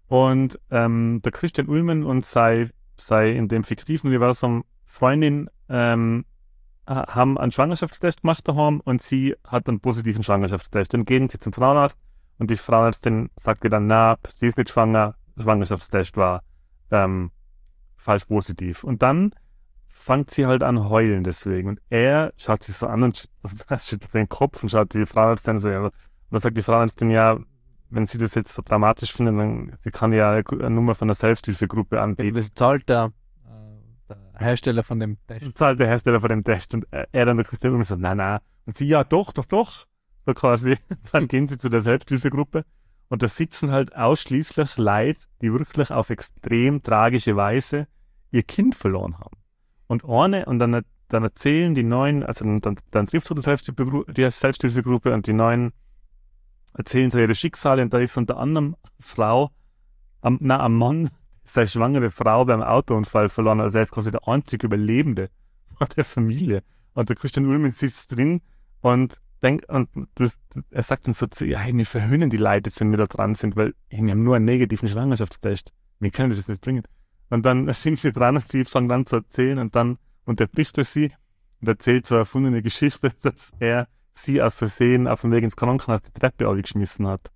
Und ähm, der Christian Ullmann und sei, sei in dem fiktiven Universum Freundin ähm, ha- haben einen Schwangerschaftstest gemacht daheim und sie hat einen positiven Schwangerschaftstest. Dann gehen sie zum Frauenarzt und die Frauenärztin sagt ihr dann, na, sie ist nicht schwanger, der Schwangerschaftstest war ähm, falsch positiv. Und dann fängt sie halt an heulen deswegen. Und er schaut sich so an und schüttelt seinen Kopf und schaut die Frauenärztin so, und dann sagt die Frauenärztin, ja, wenn sie das jetzt so dramatisch finden, dann sie kann ja eine Nummer von einer Selbsthilfegruppe anbieten. Das zahlt der, äh, der Hersteller von dem Test. Das zahlt der Hersteller von dem Test. Und er er dann der Christian Ullmann so, nein, nein. Und sie, ja, doch, doch, doch. So quasi. Dann gehen sie zu der Selbsthilfegruppe. Und da sitzen halt ausschließlich Leute, die wirklich auf extrem tragische Weise ihr Kind verloren haben. Und eine, und dann, dann erzählen die neuen, also dann, dann, dann trifft so die Selbsthilfegruppe, die Selbsthilfegruppe und die neuen erzählen so ihre Schicksale und da ist unter anderem eine Frau, am, na, ein Mann, seine schwangere Frau beim Autounfall verloren, also er ist quasi der einzige Überlebende von der Familie. Und der Christian Ullmann sitzt drin und denkt, und das, er sagt dann so zu ihr, hey, wir verhöhnen die Leute jetzt, wenn wir da dran sind, weil hey, wir haben nur einen negativen Schwangerschaftstest. Wir können das jetzt nicht bringen. Und dann sind sie dran und sie fangen an zu erzählen und dann unterbricht er sie und erzählt so eine erfundene Geschichte, dass er sie aus Versehen auf dem Weg ins Krankenhaus die Treppe abgeschmissen hat.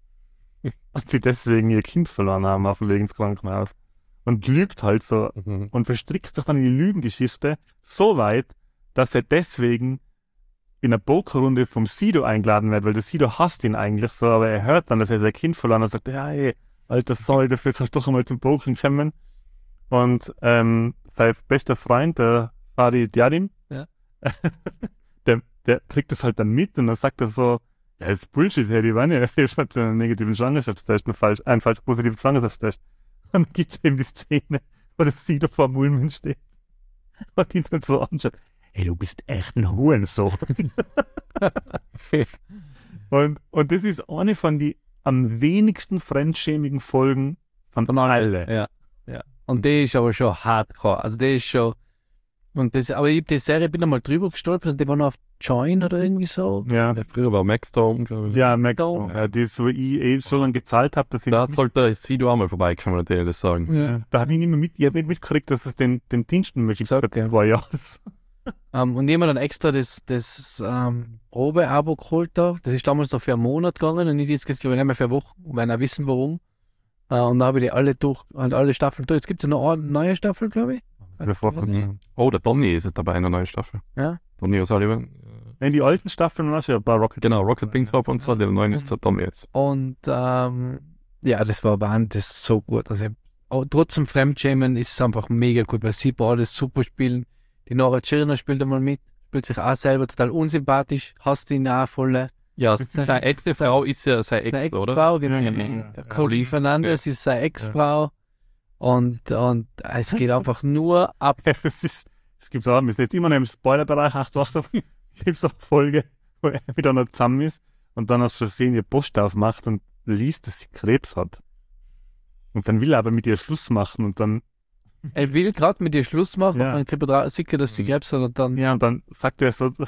Und sie deswegen ihr Kind verloren haben auf dem Weg ins Krankenhaus. Und lügt halt so Mhm. und verstrickt sich dann in die Lügengeschichte so weit, dass er deswegen in einer Pokerrunde vom Sido eingeladen wird, weil der Sido hasst ihn eigentlich so, aber er hört dann, dass er sein Kind verloren hat und sagt, ja, hey, alter Sorry, dafür kannst du doch einmal zum Pokern kommen. Und ähm, sein bester Freund, der Farid Yadim, Ja. der, der kriegt das halt dann mit und dann sagt er so, ja, das ist Bullshit, hey, die waren ja hat einen negativen Schwangerschaftstest, einen falsch, einen falsch positiven Schwangerschaftstest. Und dann gibt es eben die Szene, wo der Sido vor dem Ulmen steht und ihn dann so anschaut, hey, du bist echt ein Hurensohn. und, und das ist eine von den am wenigsten fremdschämigen Folgen von, Von allen. alle. Ja, ja. Und der ist aber schon hardcore. Also der ist schon. Und das, aber ich hab die Serie bin einmal drüber gestolpert und die war noch auf Join oder irgendwie so. Ja, Ja, früher war Maxstorm, glaube ich. ja, Max, Stone. ja, die so ich eh so lange gezahlt habe, dass ich Da sollte Sido auch mal vorbeikommen und dir das sagen. Ja. da habe ich nicht mehr mit, ich hab nicht mitgekriegt, dass es den, den Diensten möglich Sag, für ja. zwei Jahre. Um, und jemand dann extra das, das um, Probe-Abo geholt da. Das ist damals noch für einen Monat gegangen und nicht jetzt geht's glaube ich nicht mehr für eine Woche, weil wir wissen warum. Uh, und da habe ich die alle durch, halt alle Staffeln durch. Jetzt gibt es noch eine neue Staffel, glaube ich. Mhm. Oh, der Donny ist jetzt dabei in der neuen Staffel. Ja. Donny O'Sullivan. In die alten Staffeln waren schon ein paar Rocket. Genau, Rocket Beans war bei uns, der neuen ist der Donny jetzt. Und ähm, ja, das war Wahnsinn, das ist so gut. Also auch trotzdem Fremdschämen ist es einfach mega gut, weil sie beide super spielen. Die Nora Tschirner spielt einmal mit, spielt sich auch selber total unsympathisch, hasst ihn auch voll. Ja, Das ist- seine echte Frau ist ja seine Seine Ex, oder? Ex-Frau, wie Ja, ja, genau, ja. Cody Fernandes ist seine Ex-Frau. Und, und es geht einfach nur ab. Es, ist, es gibt auch, wir sind jetzt immer noch im Spoilerbereich, Achtung, Achtung, es gibt so eine Folge, wo er wieder noch zusammen ist und dann aus Versehen ihr Post aufmacht und liest, dass sie Krebs hat. Und dann will er aber mit ihr Schluss machen und dann, Er will gerade mit ihr Schluss machen Ja. und dann kriegt er dra- sicher, dass sie Krebs hat und dann. ja, und dann sagt er so,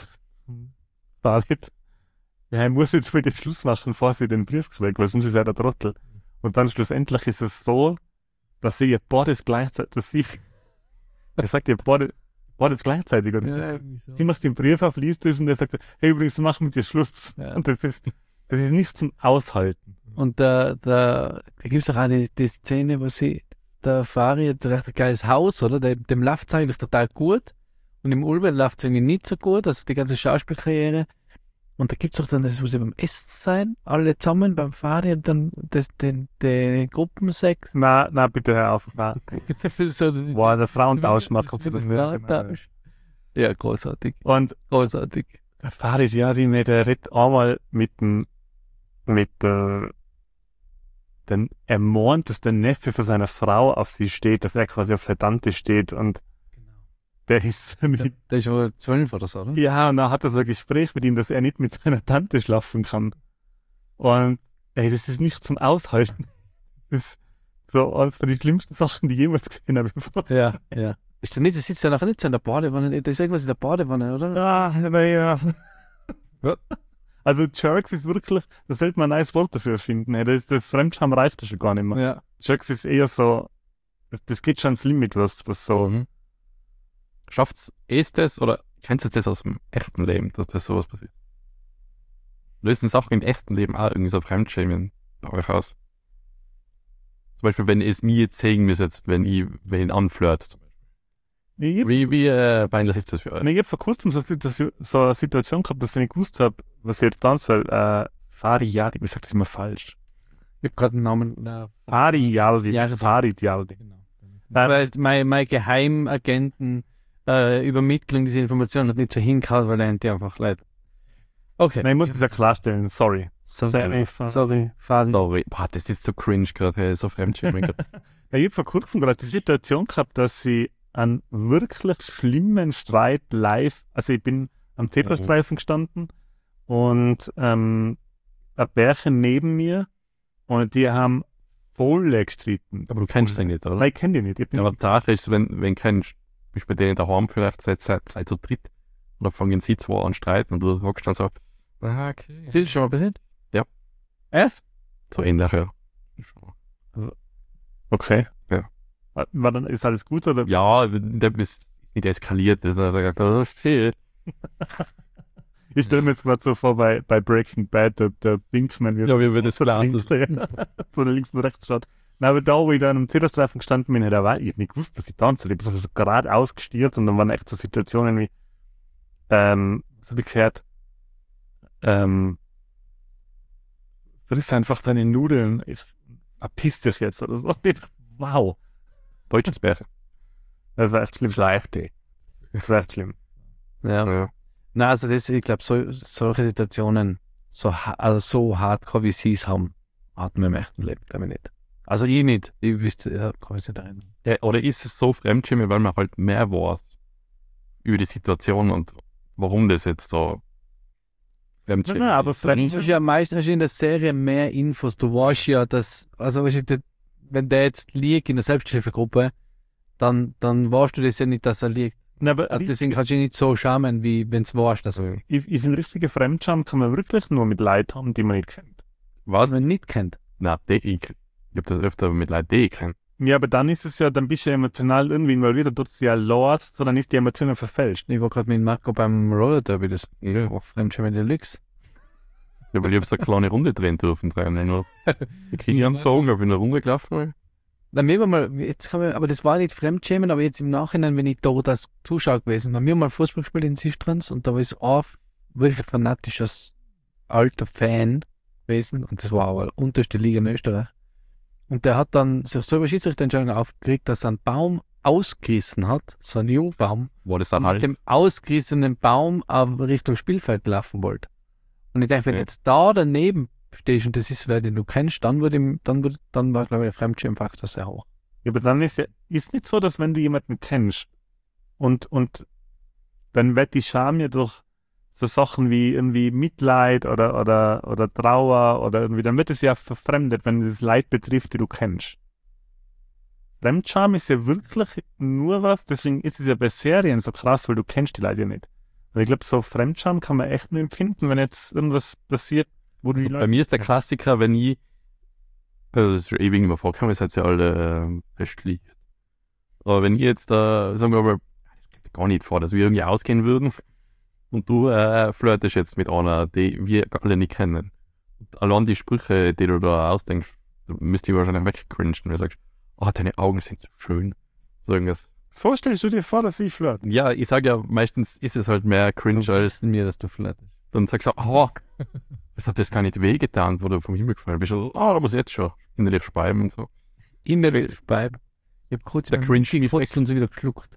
Farid, ja, er muss jetzt mit ihr Schluss machen, bevor sie den Brief kriegt, weil sonst ist er der Trottel. Und dann schlussendlich ist es so, dass sie ihr beides gleichzeitig, dass sie, er sagt ihr beide- beides gleichzeitig und Ja, sie macht den Brief auf, liest es und er sagt, hey, übrigens, mach mit dir Schluss. Ja. Und das ist, das ist nicht zum Aushalten. Und da, da, da gibt es auch die, die Szene, wo sie, der Fari hat recht ein geiles Haus, oder? Dem, dem läuft es eigentlich total gut. Und im Ulven läuft es irgendwie nicht so gut, also die ganze Schauspielkarriere. Und da gibt es auch dann, das muss ja beim Essen sein, alle zusammen beim Fari und dann das, den, den Gruppensex. Na, na, bitte hör auf. Na. so, Boah, der Frauentausch machen. Das wird ein Frauentausch. Ja, großartig, Und großartig. der Farid Yadim, der redet einmal mit dem, mit der, dann er meint, dass der Neffe von seiner Frau auf sie steht, dass er quasi auf seine Tante steht und der ist Der, mit, der ist wohl zwölf oder so, oder? ja, und dann hat er so ein Gespräch mit ihm, dass er nicht mit seiner Tante schlafen kann. Und ey, das ist nicht zum Aushalten. Das ist so eines von den schlimmsten Sachen, die ich jemals gesehen habe. Ja, ja. Ist der nicht, der sitzt ja nachher nicht so in der Badewanne, da ist irgendwas in der Badewanne, oder? Ah, naja. Ja. Also Jerks ist wirklich, da sollte man ein neues Wort dafür finden. Hey, das, ist- das Fremdscham reicht ja schon gar nicht mehr. Ja. Jerks ist eher so, das, das geht schon ans Limit, was, was so. Mhm. Schafft's ist das oder kennst du das aus dem echten Leben, dass das sowas passiert? Lösen Sachen im echten Leben auch irgendwie so Fremdschämen bei euch aus? Zum Beispiel, wenn ihr es mir jetzt zeigen müsstet, wenn ich wen anflirt. zum Beispiel. Ich hab, Wie, wie äh, peinlich ist das für euch? ich hab vor kurzem so, so, so eine Situation gehabt, dass ich nicht gewusst habe, was ich jetzt tun soll. Äh, Fari Yaldi, ich sag das immer falsch. Ich hab gerade einen Namen. Na, Fari Yaldi, Ja, das- Farid Yaldi. genau. Ähm, Weil mein, mein Geheimagenten äh, Übermittlung dieser Information hat nicht so hingehauen, weil er die einfach leid. Okay. Nein, ich muss das ja klarstellen, sorry. Sorry, sorry, Faden. Sorry, boah, das ist so cringe gerade, hey, so Fremdschämen gerade. Ja, ich habe vor kurzem gerade die Situation gehabt, dass sie einen wirklich schlimmen Streit live, also ich bin am Zebrastreifen gestanden und ähm, ein Bärchen neben mir und die haben voll gestritten. Aber du kennst den nicht, oder? Nein, ich kenne die nicht. Ich bin Ja, aber die Sache ist, wenn, wenn du kennst, bist bei denen daheim vielleicht seit, seit, seit zu dritt und dann fangen sie zwei an zu streiten und du hockst dann so, ah, okay. Das ist schon mal passiert? Ja. Erst? So ähnlich, ja. okay. Ja. War war dann, ist alles gut oder? Ja, der ist nicht eskaliert, das ist also gesagt, oh shit. Ich stelle mir jetzt gerade so vor, bei, bei Breaking Bad, der, der Binkman wird Ja, wie wird das so gelassen? links, ja, so links und rechts schaut. Na, aber da, wo ich dann am Zebrastreifen gestanden bin, hat er ich hab nicht gewusst, dass ich tanze. Ich bin so gerade ausgestiert und dann waren echt so Situationen wie, ähm, was habe ich gehört? Ähm, friss einfach deine Nudeln, ich verpiss dich jetzt oder so. Wow. Deutsches Bärchen. Das war echt schlimm. Schleichte. Das war echt schlimm. Ja. Ja. Na, also das, ich glaube, so, solche Situationen, so, ha- also so hardcore wie sie es haben, hatten wir im echten Leben, glaube ich nicht. Also ich nicht. Ich wüsste, ja, kann ich nicht erinnern. Ja, oder ist es so Fremdschämen, weil man halt mehr weiß über die Situation und warum das jetzt so Fremdschämen Nein, nein, aber ist? Weil Fremdschämen- du hast ja meistens hast du in der Serie mehr Infos. Du weißt ja, dass, also weißt du, der- wenn der jetzt liegt in der Selbsthilfegruppe, dann, dann weißt du das ja nicht, dass er liegt. Nein, aber Also richtig- deswegen kannst du ihn nicht so schamen, wie wenn es weißt, dass er ich, ich finde, richtige Fremdscham kann man wirklich nur mit Leuten haben, die man nicht kennt. Was? man ihn nicht kennt. Na, die, ich, ich hab das öfter mit Leuten, die ich kenne. Ja, aber dann ist es ja, dann bist du ja emotional irgendwie involviert, dann tut es ja Lord, sondern ist die Emotionen verfälscht. Ich war gerade mit Marco beim Roller Derby, das Ja. war Fremdschämen Deluxe. Ja, weil ich hab so eine kleine Runde drehen dürfen. Drehen. Nur die Kinder anzogen, hab ich eine Runde gelaufen. Bei mir war mal, jetzt kann man, aber das war nicht Fremdschämen, aber jetzt im Nachhinein, wenn ich dort als Zuschauer gewesen, bei mir mal Fußball gespielt in Sistrans und da war ich ein wirklich fanatisches alter Fan gewesen und das war aber unterste Liga in Österreich. Und der hat dann sich so über Schiedsrichterentscheidung aufgeregt, dass er einen Baum ausgerissen hat, so einen Jungbaum, War das und dann mit halt? dem ausgerissenen Baum auf Richtung Spielfeld laufen wollte. Und ich denke, wenn Ja. du jetzt da daneben stehst und das ist wer, den du kennst, dann würde ihm, dann würde, dann war, glaube ich, der Fremdschirmfaktor sehr hoch. Ja, aber dann ist ja, ist nicht so, dass wenn du jemanden kennst und, und dann wird die Scham ja durch so Sachen wie irgendwie Mitleid oder, oder, oder Trauer oder irgendwie, dann wird es ja verfremdet, wenn es Leid betrifft, die du kennst. Fremdscham ist ja wirklich nur was, deswegen ist es ja bei Serien so krass, weil du kennst die Leute ja nicht. Und ich glaube, so Fremdscham kann man echt nur empfinden, wenn jetzt irgendwas passiert, wo du Also die bei Leute mir ist der Klassiker, wenn ich, also das ist schon ewig nicht mehr vorgekommen, es hat ja alle äh, festgelegt. Aber wenn ich jetzt da, sagen wir mal, das geht gar nicht vor, dass wir irgendwie ausgehen würden und du äh, flirtest jetzt mit einer, die wir alle nicht kennen. Und allein die Sprüche, die du da ausdenkst, da müsst ihr wahrscheinlich wegcringen, wenn du sagst, oh, deine Augen sind so schön. So irgendwas. So stellst du dir vor, dass ich flirt. Ja, ich sage ja, meistens ist es halt mehr cringe als in mir, dass du flirtest. dann sagst du, oh, das hat das gar nicht wehgetan, wo du vom Himmel gefallen bist. Oh, da muss ich jetzt schon innerlich speiben und so. Innerlich bleiben. Ich habe kurz Der beim Cringe gekotzt und so wieder geschluckt.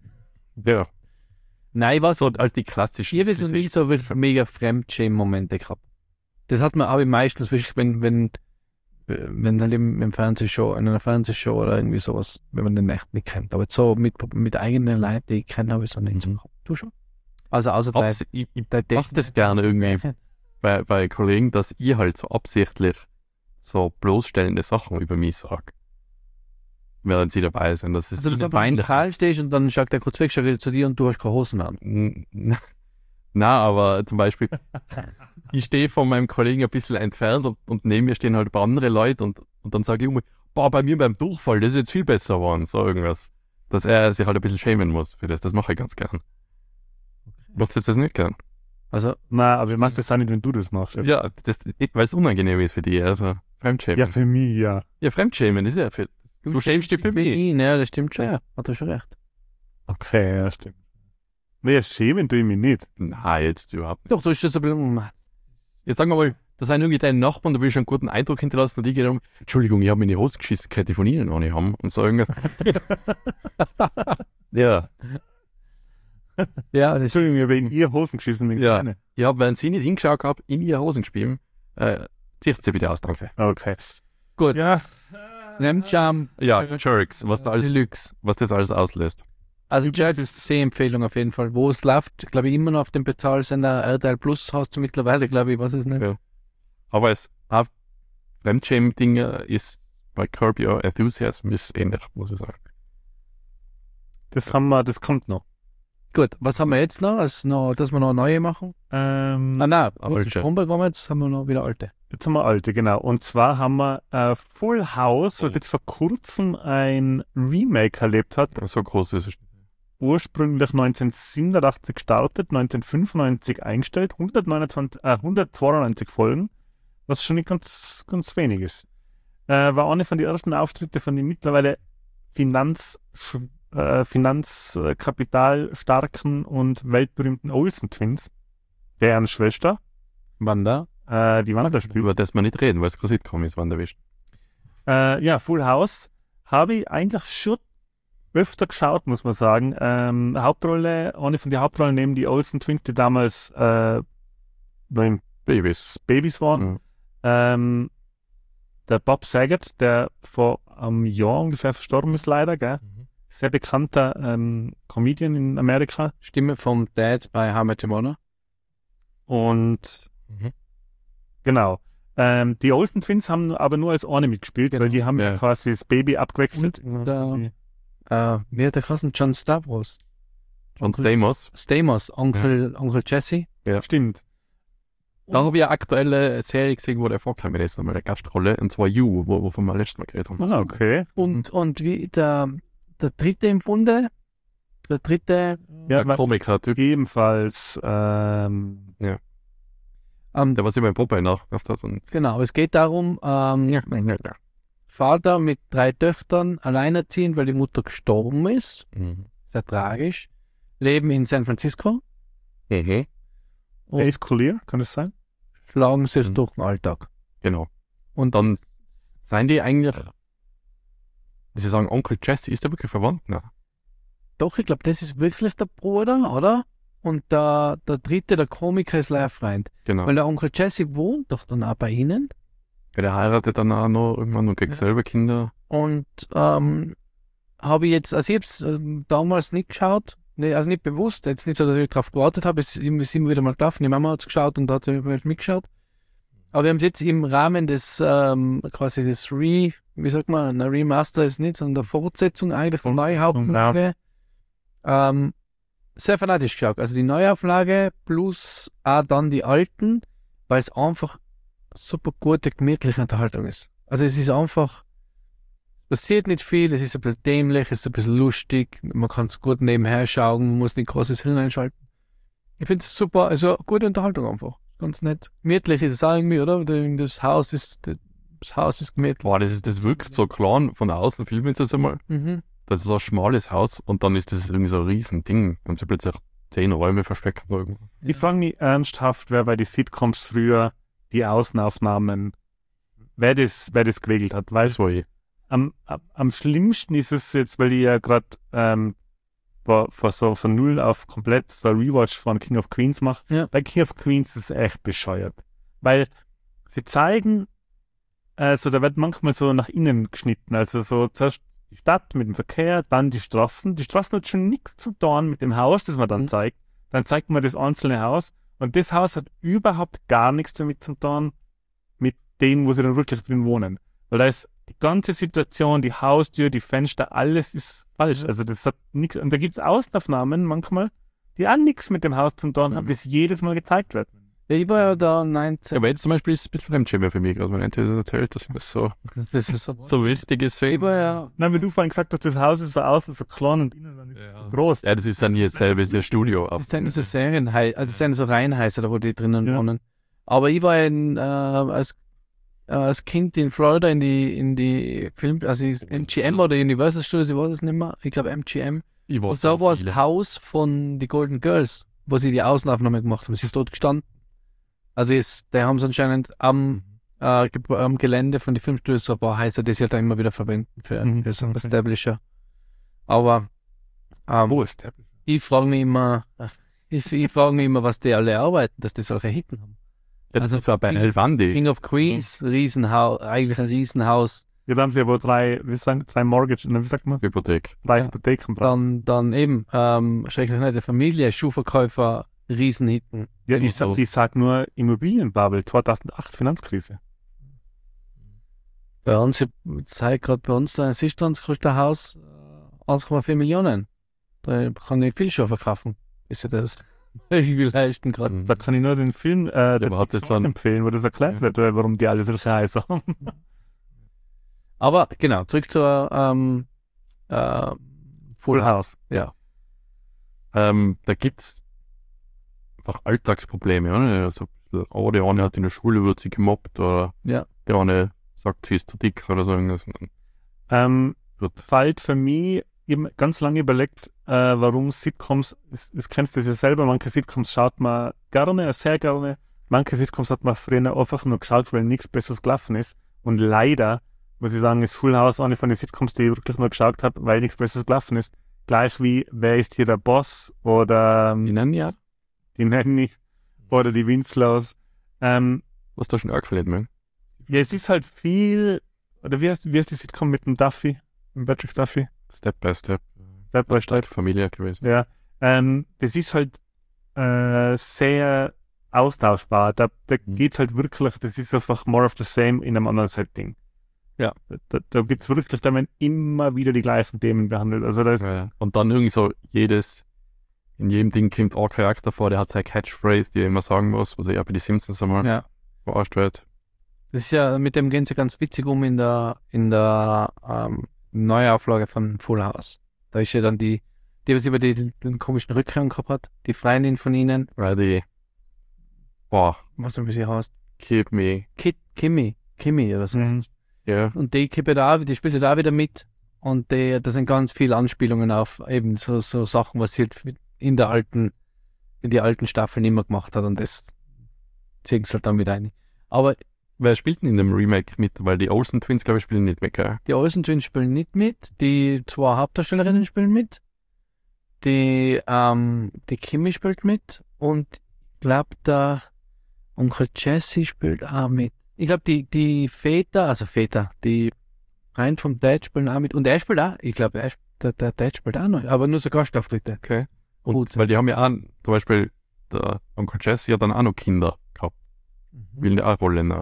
Ja, Nein, was? so halt die klassischen. Ich habe jetzt noch nie so wirklich mega Fremdschämen-Momente gehabt. Das hat man aber meistens wirklich, wenn, wenn wenn halt im, im Fernsehshow, in einer Fernsehshow oder irgendwie sowas, wenn man den echt nicht kennt. Aber jetzt so mit, mit eigenen Leuten, die ich kenne, habe ich so nicht so Mhm. gehabt. Du schon? Also außer dein, Abs ich ich dein mache das gerne irgendwie bei, bei Kollegen, dass ich halt so absichtlich so bloßstellende Sachen über mich sage. Während sie dabei sind. Das ist Also, dass ihnen du einfach im peinlich. Lokal stehst und dann schaut der kurz weg, schaut wieder zu dir und du hast keine Hosen mehr an. N- n- Na, aber zum Beispiel, ich stehe von meinem Kollegen ein bisschen entfernt und, und neben mir stehen halt ein paar andere Leute und, und dann sage ich immer, boah, bei mir beim Durchfall, das ist jetzt viel besser geworden, so irgendwas. Dass er sich halt ein bisschen schämen muss für das, das mache ich ganz gern. Machst du das nicht gern? Also, Nein, aber ich mag das auch nicht, wenn du das machst. Ja, das, weil es unangenehm ist für dich, also Fremdschämen. Ja, Ja, für mich, ja. Fremdschämen ist ja für, du schämst dich für mich. ihn, ja, das stimmt schon. Ja. Hat er schon recht. Okay, ja, stimmt. Nee, schämen tue ich mich nicht. Nein, jetzt überhaupt nicht. Doch, du hast das ein bisschen. Jetzt sagen wir mal, da sind irgendwie deine Nachbarn, da will ich einen guten Eindruck hinterlassen und die gehen um, Entschuldigung, ich habe mir in die Hose geschissen, könnte ich von Ihnen auch nicht haben und so irgendwas. Ja, Ja, das Entschuldigung, ich habe in ihr Hosen geschissen, wegen Ja. keine. ich habe, wenn sie nicht hingeschaut haben, in ihre Hosen gespielt, äh, zieht sie bitte aus, danke. Okay. gut. Ja, Nemscham. Ja, Jerks, was da alles, Deluxe. was das alles auslöst. Also Jerks ist Sehempfehlung auf jeden Fall. Wo es läuft, glaube ich, immer noch auf dem Bezahlsender R T L Plus hast du mittlerweile, glaube ich, was ist nicht. Ja. Aber es auch Fremdschämen-Dinge ist bei Curb Your Enthusiasm ist ähnlich, muss ich sagen. das haben wir, das kommt noch. Gut, was haben wir jetzt noch? Also noch dass wir noch neue machen? Ähm, Ah, nein, Alte. alte. Stromprogramm, jetzt haben wir noch wieder alte. Jetzt haben wir alte, genau. Und zwar haben wir äh, Full House, was jetzt vor kurzem ein Remake erlebt hat. So groß ist es. Ursprünglich neunzehnhundertsiebenundachtzig gestartet, neunzehnhundertfünfundneunzig eingestellt, hundertneunundzwanzig, äh, hundertzweiundneunzig Folgen, was schon nicht ganz, ganz wenig ist. Äh, war eine von den ersten Auftritte von den mittlerweile Finanz, äh, finanzkapitalstarken und weltberühmten Olsen Twins, deren Schwester, Wann da? äh, die waren da spielt. Über das wir nicht reden, weil es kein Sitcom ist, wann der wischt. Äh, ja, Full House habe ich eigentlich schon öfter geschaut, muss man sagen. Ähm, Hauptrolle, eine von den Hauptrollen neben die Olsen Twins, die damals äh, noch im Babys. Babys waren. Mhm. Ähm, der Bob Saget, der vor einem Jahr ungefähr verstorben ist, leider, gell? Sehr bekannter ähm, Comedian in Amerika. Stimme vom Dad bei How I Met Your Mother. Und Mhm. genau. Ähm, die Olsen Twins haben aber nur als eine mitgespielt, weil die haben Ja. quasi das Baby abgewechselt. da- Äh, wie hat der Kassen? John Stavros. John Stamos. Stamos, Onkel, Onkel Jesse. Stimmt. Da habe ich eine aktuelle Serie gesehen, wo der vorgekommen ist, einmal eine Gastrolle, und zwar You, wo, wovon wir letztes Mal geredet haben. Ah, okay. Und, und wie der, der dritte im Bunde, der dritte, Ja, Der Komiker-Typ, ebenfalls ähm, ähm, der was immer in Popeye nachgemacht hat. Und genau, es geht darum, ähm, ja, ja, ja. Vater mit drei Töchtern, alleinerziehend, weil die Mutter gestorben ist, Mhm. sehr tragisch, leben in San Francisco Mhm. und Ace Collier, kann das sein? schlagen sich Mhm. durch den Alltag. Genau. Und Dann seien die eigentlich, sie sagen, Onkel Jesse, ist der wirklich verwandt? Nein. doch, ich glaube, das ist wirklich der Bruder, oder? Und der, der dritte, der Komiker, ist Lehrfreund. Genau. Weil der Onkel Jesse wohnt doch dann auch bei ihnen. Ja, der heiratet dann auch noch irgendwann und kriegt Ja. selber Kinder. Und ähm, habe ich jetzt, also ich habe es ähm, damals nicht geschaut, ne, also nicht bewusst, jetzt nicht so, dass ich darauf gewartet habe, es ist immer ist immer wieder mal gelaufen, die Mama hat es geschaut und da hat sie mitgeschaut. Aber wir haben es jetzt im Rahmen des, ähm, quasi des Re, wie sagt man, ein Remaster ist nicht, sondern der Fortsetzung eigentlich von Fortsetzung, Neuauflage, ähm, sehr fanatisch geschaut. Also die Neuauflage plus auch dann die alten, weil es einfach super gute, gemütliche Unterhaltung ist. Also es ist einfach, es passiert nicht viel, es ist ein bisschen dämlich, es ist ein bisschen lustig, man kann es gut nebenher schauen, man muss nicht großes Hirn einschalten. Ich finde es super, also gute Unterhaltung einfach. Ganz nett. Gemütlich ist es auch irgendwie, oder? Das Haus ist, das Haus ist gemütlich. Boah, das, ist, das wirkt so klein von außen, filmen sie das einmal. Mhm. Das ist so ein schmales Haus und dann ist das irgendwie so ein riesen Ding. Dann sind plötzlich zehn Räume versteckt irgendwo. Ich frage mich ernsthaft, wer bei den Sitcoms früher die Außenaufnahmen, wer das, wer das geregelt hat. Weil Weiß wo ich. am, am, am schlimmsten ist es jetzt, weil ich ja gerade ähm, vor, vor so von null auf komplett so ein Rewatch von King of Queens mache. Ja. Bei King of Queens ist es echt bescheuert. Weil sie zeigen also da wird manchmal so nach innen geschnitten. Also so zuerst die Stadt mit dem Verkehr, dann die Straßen. Die Straßen hat schon nichts zu tun mit dem Haus, das man dann Mhm. zeigt. Dann zeigt man das einzelne Haus. Und das Haus hat überhaupt gar nichts damit zu tun, mit dem, wo sie dann wirklich drin wohnen. Weil da ist die ganze Situation, die Haustür, die Fenster, alles ist falsch. Also das hat nichts. Und da gibt es Außenaufnahmen manchmal, die auch nichts mit dem Haus zu tun haben, Mhm. bis jedes Mal gezeigt wird. Ja, ich war ja da neunzehn. Aber jetzt zum Beispiel ist es ein bisschen Fremdschämen für mich, gerade wenn er das erzählt, dass das so, Das, das ist so, so wichtig ist für ich ihn. war ja, Nein, wenn du vorhin gesagt hast, das Haus ist von außen so klein und innen dann ist es so groß. Ja, das ist dann hier selber, ist ja Studio. das sind so Serienhäuser, also das sind so Reihenhäuser, da wo die drinnen Ja. wohnen. Aber ich war in, äh, als, äh, als Kind in Florida in die, in die Film, also ist M G M oder Universal Studios, ich weiß es nicht mehr, ich glaube M G M. Ich Und da war das Haus von die Golden Girls, wo sie die Außenaufnahme gemacht haben. Sie ist dort gestanden. Also ist, die haben es anscheinend am, äh, Ge- am Gelände von den Filmstudios so ein paar Häuser, die sie halt auch immer wieder verwenden für, Mhm, für so einen okay. Establisher. Aber ähm, Wo ist der? ich frage mich immer, ich, ich frage mich immer, was die alle arbeiten, dass die solche Hitten haben. Ja, das also ist war bei King- Elvandi. King of Queens, Riesenhaus, eigentlich ein Riesenhaus. Ja, da haben sie aber drei, wie sagen, drei Mortgage, wie sagt man? Hypothek. Drei Ja. Hypotheken. braucht. Dann, dann eben, ähm, schrecklich nette Familie, Schuhverkäufer, Riesenhitten. Ja, ich sag, ich sag nur Immobilienbubble, zweitausendacht Finanzkrise. Bei uns, ich zeige gerade bei uns, ein Sichtlands kostet ein Haus äh, eins Komma vier Millionen. Da kann ich viel schon verkaufen, bis ich das irgendwie leisten kann. Mhm. Da kann ich nur den Film äh, den aber hat das Big Short dann- empfehlen, wo das erklärt Ja. wird, äh, warum die alle solche Häuser haben. Aber genau, zurück zur ähm, äh, Full House. Ja. Ähm, da gibt es einfach Alltagsprobleme. Oder? Also, oh, der eine hat in der Schule wird sie gemobbt oder Ja. der eine sagt, sie ist zu dick oder so irgendwas. Ähm, Gut. fällt für mich, ich habe ganz lange überlegt, äh, warum Sitcoms, das, das kennst du ja selber, manche Sitcoms schaut man gerne, sehr gerne, manche Sitcoms hat man früher einfach nur geschaut, weil nichts Besseres gelaufen ist. Und leider, muss ich sagen, ist Full House eine von den Sitcoms, die ich wirklich nur geschaut habe, weil nichts Besseres gelaufen ist. Gleich wie Wer ist hier der Boss oder ähm, Die nennen ja, die Nanny oder die Winslows. Ähm, was da schon angefällt, man. ja, es ist halt viel, oder wie heißt, wie heißt die Sitcom mit dem Duffy, mit Patrick Duffy? Step by Step. Step by Step. Familie gewesen. Ja, ähm, das ist halt äh, sehr austauschbar. Da, da Mhm. geht's halt wirklich, das ist einfach more of the same in einem anderen Setting. Ja. Da, da, da gibt's wirklich, da werden immer wieder die gleichen Themen behandelt. Also da ist, Ja, ja. Und dann irgendwie so jedes, in jedem Ding kommt ein Charakter vor, der hat seine Catchphrase, die er immer sagen muss, was er ja bei die Simpsons einmal Ja. verarscht wird. Das ist ja, mit dem gehen sie ganz witzig um in der, in der ähm, Neuauflage von Full House. Da ist ja dann die, die was über die, den komischen Rückkehr gehabt hat, die Freundin von ihnen, Weil die, boah, was auch wie sie heißt, keep me, Kit, Kimmy, Kimmy oder so. Mhm. ja. Und die kippt da, die spielt da auch wieder mit. Und die, da sind ganz viele Anspielungen auf eben so, so Sachen, was sie halt in der alten, in die alten Staffeln immer gemacht hat. Und das ziehen sie halt dann wieder ein. Aber Wer spielt denn in dem Remake mit? Weil die Olsen Twins, glaube ich, spielen nicht mit, gell? die Olsen Twins spielen nicht mit, die zwei Hauptdarstellerinnen spielen mit, die, ähm, die Kimmy spielt mit und ich glaube, der Onkel Jesse spielt auch mit. Ich glaube, die, die Väter, also Väter, die rein vom Dad spielen auch mit und er spielt auch, ich glaube, er, der, der Dad spielt auch noch, aber nur so Gastauftritte. Okay. Und Gut. weil die haben ja auch, zum Beispiel, der Onkel Jesse hat dann auch noch Kinder gehabt. Will der auch Rollen.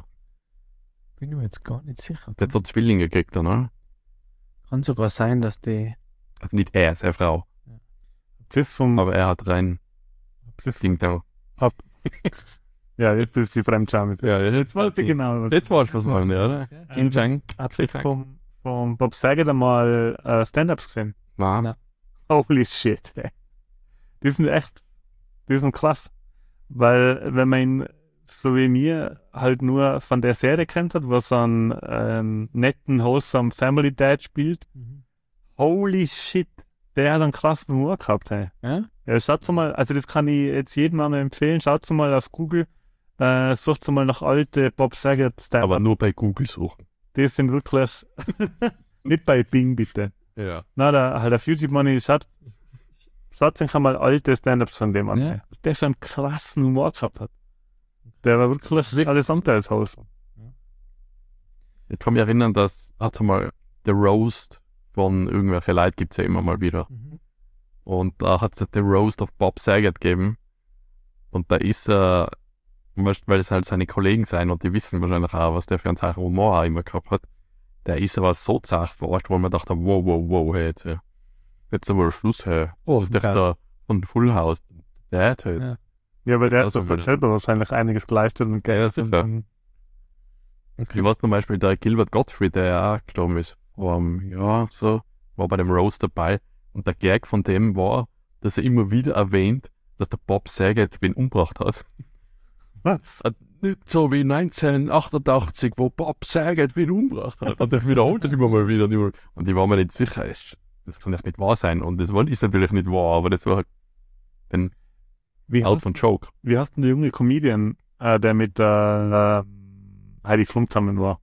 Bin ich mir jetzt gar nicht sicher. Der hat so Zwillinge gekriegt, ne? Kann sogar sein, dass die. Also nicht er, seine Frau. Das ist vom, Aber er hat rein das ist, Ding da. ja, jetzt ist die Fremdscham. Ja, jetzt Weiß ich genau, was Jetzt warst du was wollen, ja, oder? Ähm, Chang. Habt ihr vom, vom Bob Saget einmal äh, Stand-Ups gesehen? Nein. Holy shit, ey. Die sind echt, die sind krass. Weil, wenn man ihn, so wie mir, halt nur von der Serie kennt hat, was einen ähm, netten, wholesome Family Dad spielt, holy shit, der hat einen krassen Humor gehabt, hey. Ja? Ja, schaut mal, also das kann ich jetzt jedem anderen empfehlen, schaut mal auf Google, äh, sucht mal nach alte Bob Saget Stand-Ups. Aber nur bei Google suchen. Die sind wirklich, nicht bei Bing bitte. Ja. Na, da halt auf YouTube Money, schaut, schaut sich einmal alte Stand-Ups von dem an. Ja. ey. Dass der schon einen krassen Humor gehabt hat. Der war wirklich alles andere als Haus. Ich kann mich erinnern, dass hat mal der Roast von irgendwelchen Leuten gibt es ja immer mal wieder. Mhm. Und da hat es den Roast of Bob Saget gegeben. Und da ist er, weil es halt seine Kollegen sein und die wissen wahrscheinlich auch, was der für einen Zeichen Humor auch immer gehabt hat. Der ist aber so zart verarscht, wo man dachte, wow, wow, wow, hey, jetzt, äh, jetzt aber Schluss, hey. Oh, Das ist der krass. da von Full House. Der hat jetzt. Ja. Ja, weil der hat Also, doch weil- selber wahrscheinlich einiges geleistet und Ja, Geld. sicher. und- Ich weiß zum Beispiel, der Gilbert Gottfried, der ja auch gestorben ist, vor einem Jahr so, war bei dem Roast dabei. Und der Gag von dem war, dass er immer wieder erwähnt, dass der Bob Saget wen umgebracht hat. Was? Nicht so wie neunzehnhundertachtundachtzig, wo Bob Saget wen umgebracht hat. Und das wiederholt er immer mal wieder. Und immer- Und ich war mir nicht sicher, es- das kann echt nicht wahr sein. Und das war- ist natürlich nicht wahr, aber das war halt ein Wie Out heißt, von Joke. wie heißt denn der junge Comedian, äh, der mit äh, äh, Heidi Klum zusammen war?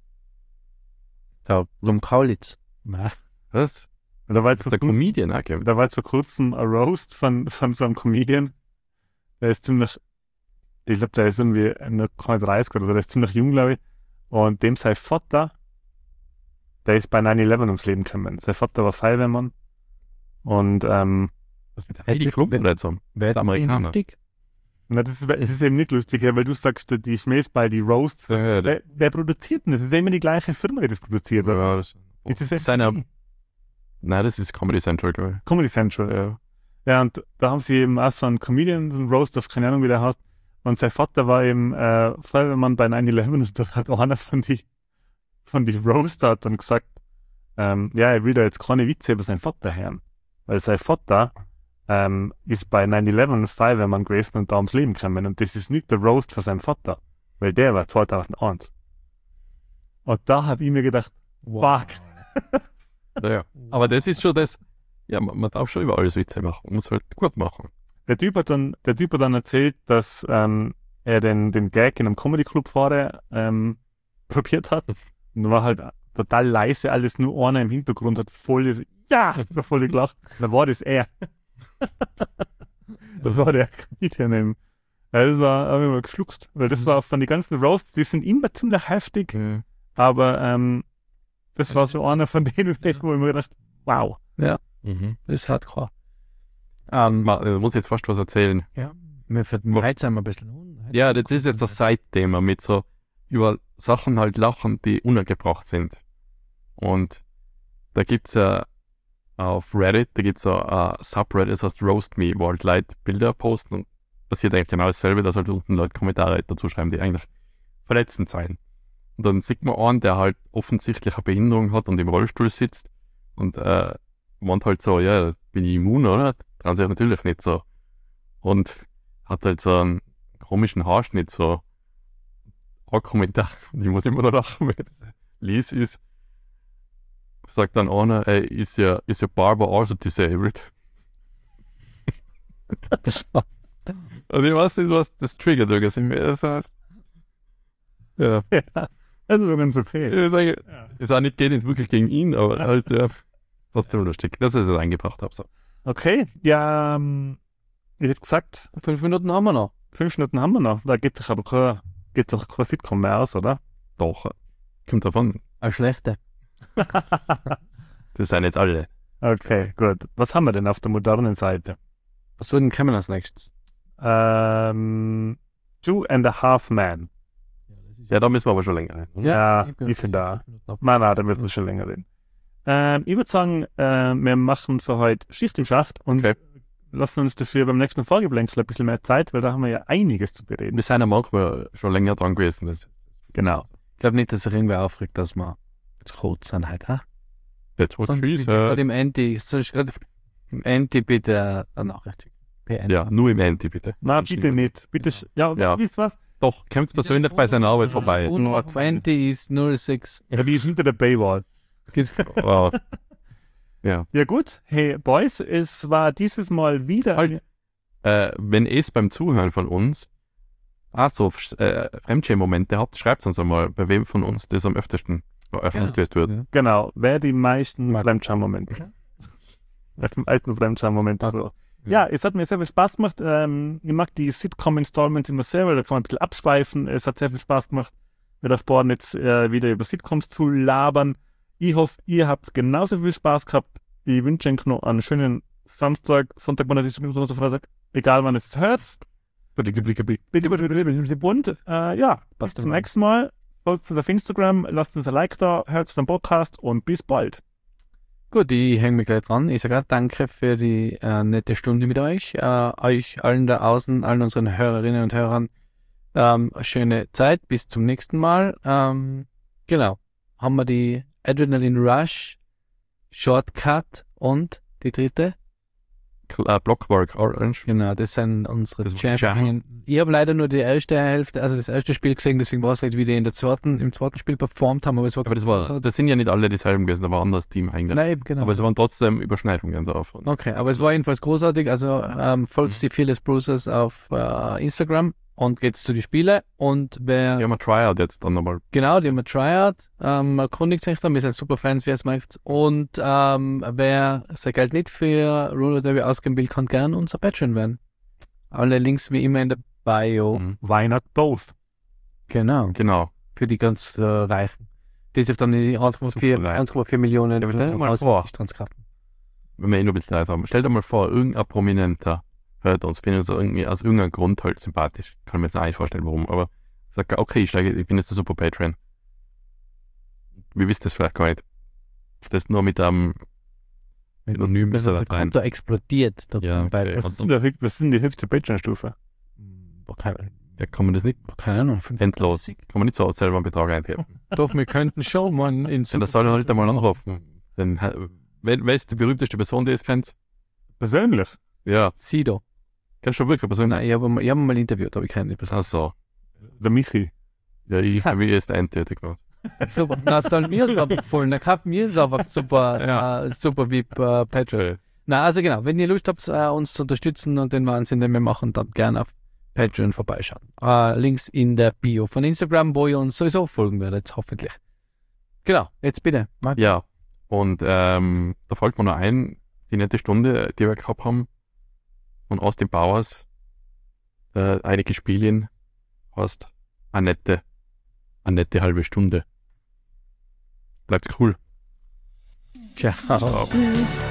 Der Blum Kaulitz. Na, Was? da war jetzt Das vor ist der kurzem, Comedian auch gegeben. da war jetzt vor kurzem ein Roast von, von so einem Comedian. Der ist ziemlich, ich glaube, der ist irgendwie noch keine dreißig oder so, der ist ziemlich jung, glaube ich. Und dem sein Vater, der ist bei neun elf ums Leben gekommen. Sein Vater war Feuerwehrmann. Und ähm, Was mit Heidi Klum oder so? Wer ist Amerikaner. lustig? na, das, ist, das ist eben nicht lustig, weil du sagst, die Schmähs bei die Roasts. Ja, Wer, wer produziert denn das? Das ist ja immer die gleiche Firma, die das produziert. Oder? ja, das, Ist das ist einer, Nein, das ist Comedy Central, glaube ich. Comedy Central? Ja. Ja, und da haben sie eben auch so einen Comedian, so einen Roast of, keine Ahnung, wie der heißt. Und sein Vater war eben äh, Feuerwehrmann bei neun elf und da hat einer von die, von die Roaster hat dann gesagt, ähm, ja, er will da jetzt keine Witze über seinen Vater hören. Weil sein Vater ähm, ist bei neun elf Feuerwehrmann gewesen und da ums Leben gekommen. Und das ist nicht der Roast von seinem Vater, weil der war zweitausendeins. Und da habe ich mir gedacht, fuck. Ja, ja. Aber das ist schon das, ja, man, man darf schon über alles Witze machen, man muss halt gut machen. Der Typ hat dann, der Typ hat dann erzählt, dass ähm, er den, den Gag in einem Comedy-Club vorher ähm, probiert hat. Und da war halt total leise alles, nur einer im Hintergrund hat voll, so, ja, so voll gelacht. Dann war das er. Das war der Comedian eben. Ja, das war, hab ich mal geschluckt. Weil das war von den ganzen Roasts, die sind immer ziemlich heftig, Ja. aber ähm, das war so einer von denen, wo ich mir gedacht, wow. Mhm. Das ist hardcore. Ähm, Ma, ich muss jetzt fast was erzählen. ja, wir verheizen ein bisschen. un- Ja, das ist jetzt das Side-Thema mit so über Sachen halt lachen, die unangebracht sind. Und da gibt es ja auf Reddit, da gibt es so ein Subreddit, das heißt Roast Me, wo halt Leute Bilder posten und passiert eigentlich genau dasselbe, dass halt unten Leute Kommentare dazu schreiben, die eigentlich verletzend sein. Und dann sieht man einen, der halt offensichtlich eine Behinderung hat und im Rollstuhl sitzt und äh, meint halt so, ja, bin ich immun, oder? Trauen sich natürlich nicht so. Und hat halt so einen komischen Haarschnitt, so ein Kommentar, und ich muss immer noch lachen, wenn das Lies ist, sagt dann einer, ey, ist ja, ist ja Barber also disabled? Und ich weiß nicht, was das triggert, irgendwie. Das heißt, ja, Also war ganz okay. ist, eigentlich, ist auch nicht geht nicht wirklich gegen ihn, aber halt, ja, trotzdem lustig, dass ich das eingebracht habe. So. Okay, ja, ähm, ich hätte gesagt, Fünf Minuten haben wir noch. fünf Minuten haben wir noch. Da geht sich aber kein, geht sich kein Sitcom mehr aus, oder? Doch, kommt davon. Eine schlechte. Das sind jetzt alle. Okay, gut. Was haben wir denn auf der modernen Seite? Was würden kommen als nächstes? Ähm, Two and a Half Men. Ja, da müssen wir aber schon länger rein. oder? Ja, ich bin- ich finde da. fünf Minuten ab. Nein, nein, da müssen wir schon länger reden. Ähm, ich würde sagen, äh, wir machen für heute Schicht im Schacht und Okay. lassen uns dafür beim nächsten Vorgeblänkel ein bisschen mehr Zeit, weil da haben wir ja einiges zu bereden. Wir sind ja manchmal schon länger dran gewesen. Das Genau. Ich glaube nicht, dass sich irgendwer aufregt, dass wir jetzt kurz sind halt, ha? wird so Sonst tschüss. bitte gerade im Enti, sonst gerade im Enti bitte eine Nachricht schicken. P N. Ja, nur im Enti, bitte. Na, bitte nicht. Bitte, sch- ja, Ja. wisst was? Doch, kommt persönlich bei seiner Arbeit vorbei. Und auf Enti ist null sechs. Ja, die ist hinter der Paywall. Wow. Ja. Ja gut, hey Boys, es war dieses Mal wieder... Halt. Äh, wenn ihr es beim Zuhören von uns auch so äh, Fremdschämen-Momente habt, schreibt uns einmal, bei wem von uns das am öftesten veröffentlicht wird. Ja. Genau, wer die meisten Fremdscham-Momente. Wer die meisten Fremdscham-Momente. Okay. hat. Ja, es hat mir sehr viel Spaß gemacht. Ähm, ich mag die Sitcom-Installments immer sehr, weil da kann man ein bisschen abschweifen. Es hat sehr viel Spaß gemacht. mit euch beiden jetzt äh, wieder über Sitcoms zu labern. Ich hoffe, ihr habt genauso viel Spaß gehabt. Ich wünsche euch noch einen schönen Samstag, Sonntag, Montag, Dienstag, so Freitag, egal wann es hört. Und äh, ja, bis zum nächsten Mal. Folgt uns auf Instagram, lasst uns ein Like da, hört uns den Podcast und bis bald. Gut, ich hänge mich gleich dran. Ich sage auch danke für die äh, nette Stunde mit euch. Äh, euch allen da außen, allen unseren Hörerinnen und Hörern, ähm, eine schöne Zeit. Bis zum nächsten Mal. Ähm, genau. Haben wir die Adrenaline Rush, Shortcut und die dritte? Uh, Blockwork Orange. Genau, das sind unsere Das Champions. Ich habe leider nur die erste Hälfte, also das erste Spiel gesehen, deswegen war es halt, wie die in der zweiten, im zweiten Spiel performt haben, aber es war... Aber das war, das sind ja nicht alle dieselben gewesen, da war ein anderes Team eigentlich. Nein, eben, genau. Aber es waren trotzdem Überschneidungen drauf. Okay, aber es war jedenfalls großartig, also ähm, folgt die Fearless Bruisers auf äh, Instagram und geht's zu den Spielen und wer... Die haben ein Tryout jetzt dann nochmal. Genau, die haben ein Tryout, ähm, erkundigt sich dann, wir sind super Fans, wer es möchte. Und ähm, wer sein Geld nicht für Roller Derby ausgeben will, kann gerne unser Patreon werden. Alle Links wie immer in der Bio. Mhm. Why not both? Genau, Genau. für die ganz äh, Reichen. Die sich dann die eins Komma vier Super eins Komma vier Millionen Ja, aber stell dir mal vor. Transkrapten. Wenn wir eh noch ein bisschen Zeit haben. Stell dir mal vor, irgendein Prominenter hört uns, bin uns irgendwie aus irgendeinem Grund halt sympathisch. Kann mir jetzt nicht vorstellen, warum, aber sagt, okay, ich, steige, ich bin jetzt der super Patreon. Wir wissen das vielleicht gar nicht. Das nur mit einem Synonym Das ist da der rein. Konto explodiert. Dort Ja, bei, okay. Was Und- ist denn, der, höch- was ist denn die höchste Patreon-Stufe? keine, Ja, kann man das nicht keine Ahnung. endlos. Kann man nicht so selber einen Betrag einheben. Doch, wir könnten schon mal in Ja, das soll er halt einmal anrufen. Dann, äh, wer, wer ist die berühmteste Person, die es kennt? Persönlich? Ja, Sido. kennst du schon wirklich eine Person? Nein, ich habe ihn mal- ich hab ihn mal interviewt, aber ich kenne die Person. Ach so. Der Michi. Ja, ich habe mich erst eintätig gemacht. Super. Na, dann mir ist aber empfohlen. Der kauft mir ist einfach super, Ja. äh, super wie äh, Patreon. Na, also genau, wenn ihr Lust habt, äh, uns zu unterstützen und den Wahnsinn, den wir machen, dann gerne auf Patreon vorbeischauen. Äh, Links in der Bio von Instagram, wo ihr uns sowieso folgen werdet, hoffentlich. Genau, jetzt bitte. Marc. Ja, und ähm, da fällt mir noch ein, die nette Stunde, die wir gehabt haben, von Austin Powers, äh, einige Spielchen, heißt eine nette, eine nette halbe Stunde. Bleibt cool. Ciao. Ciao.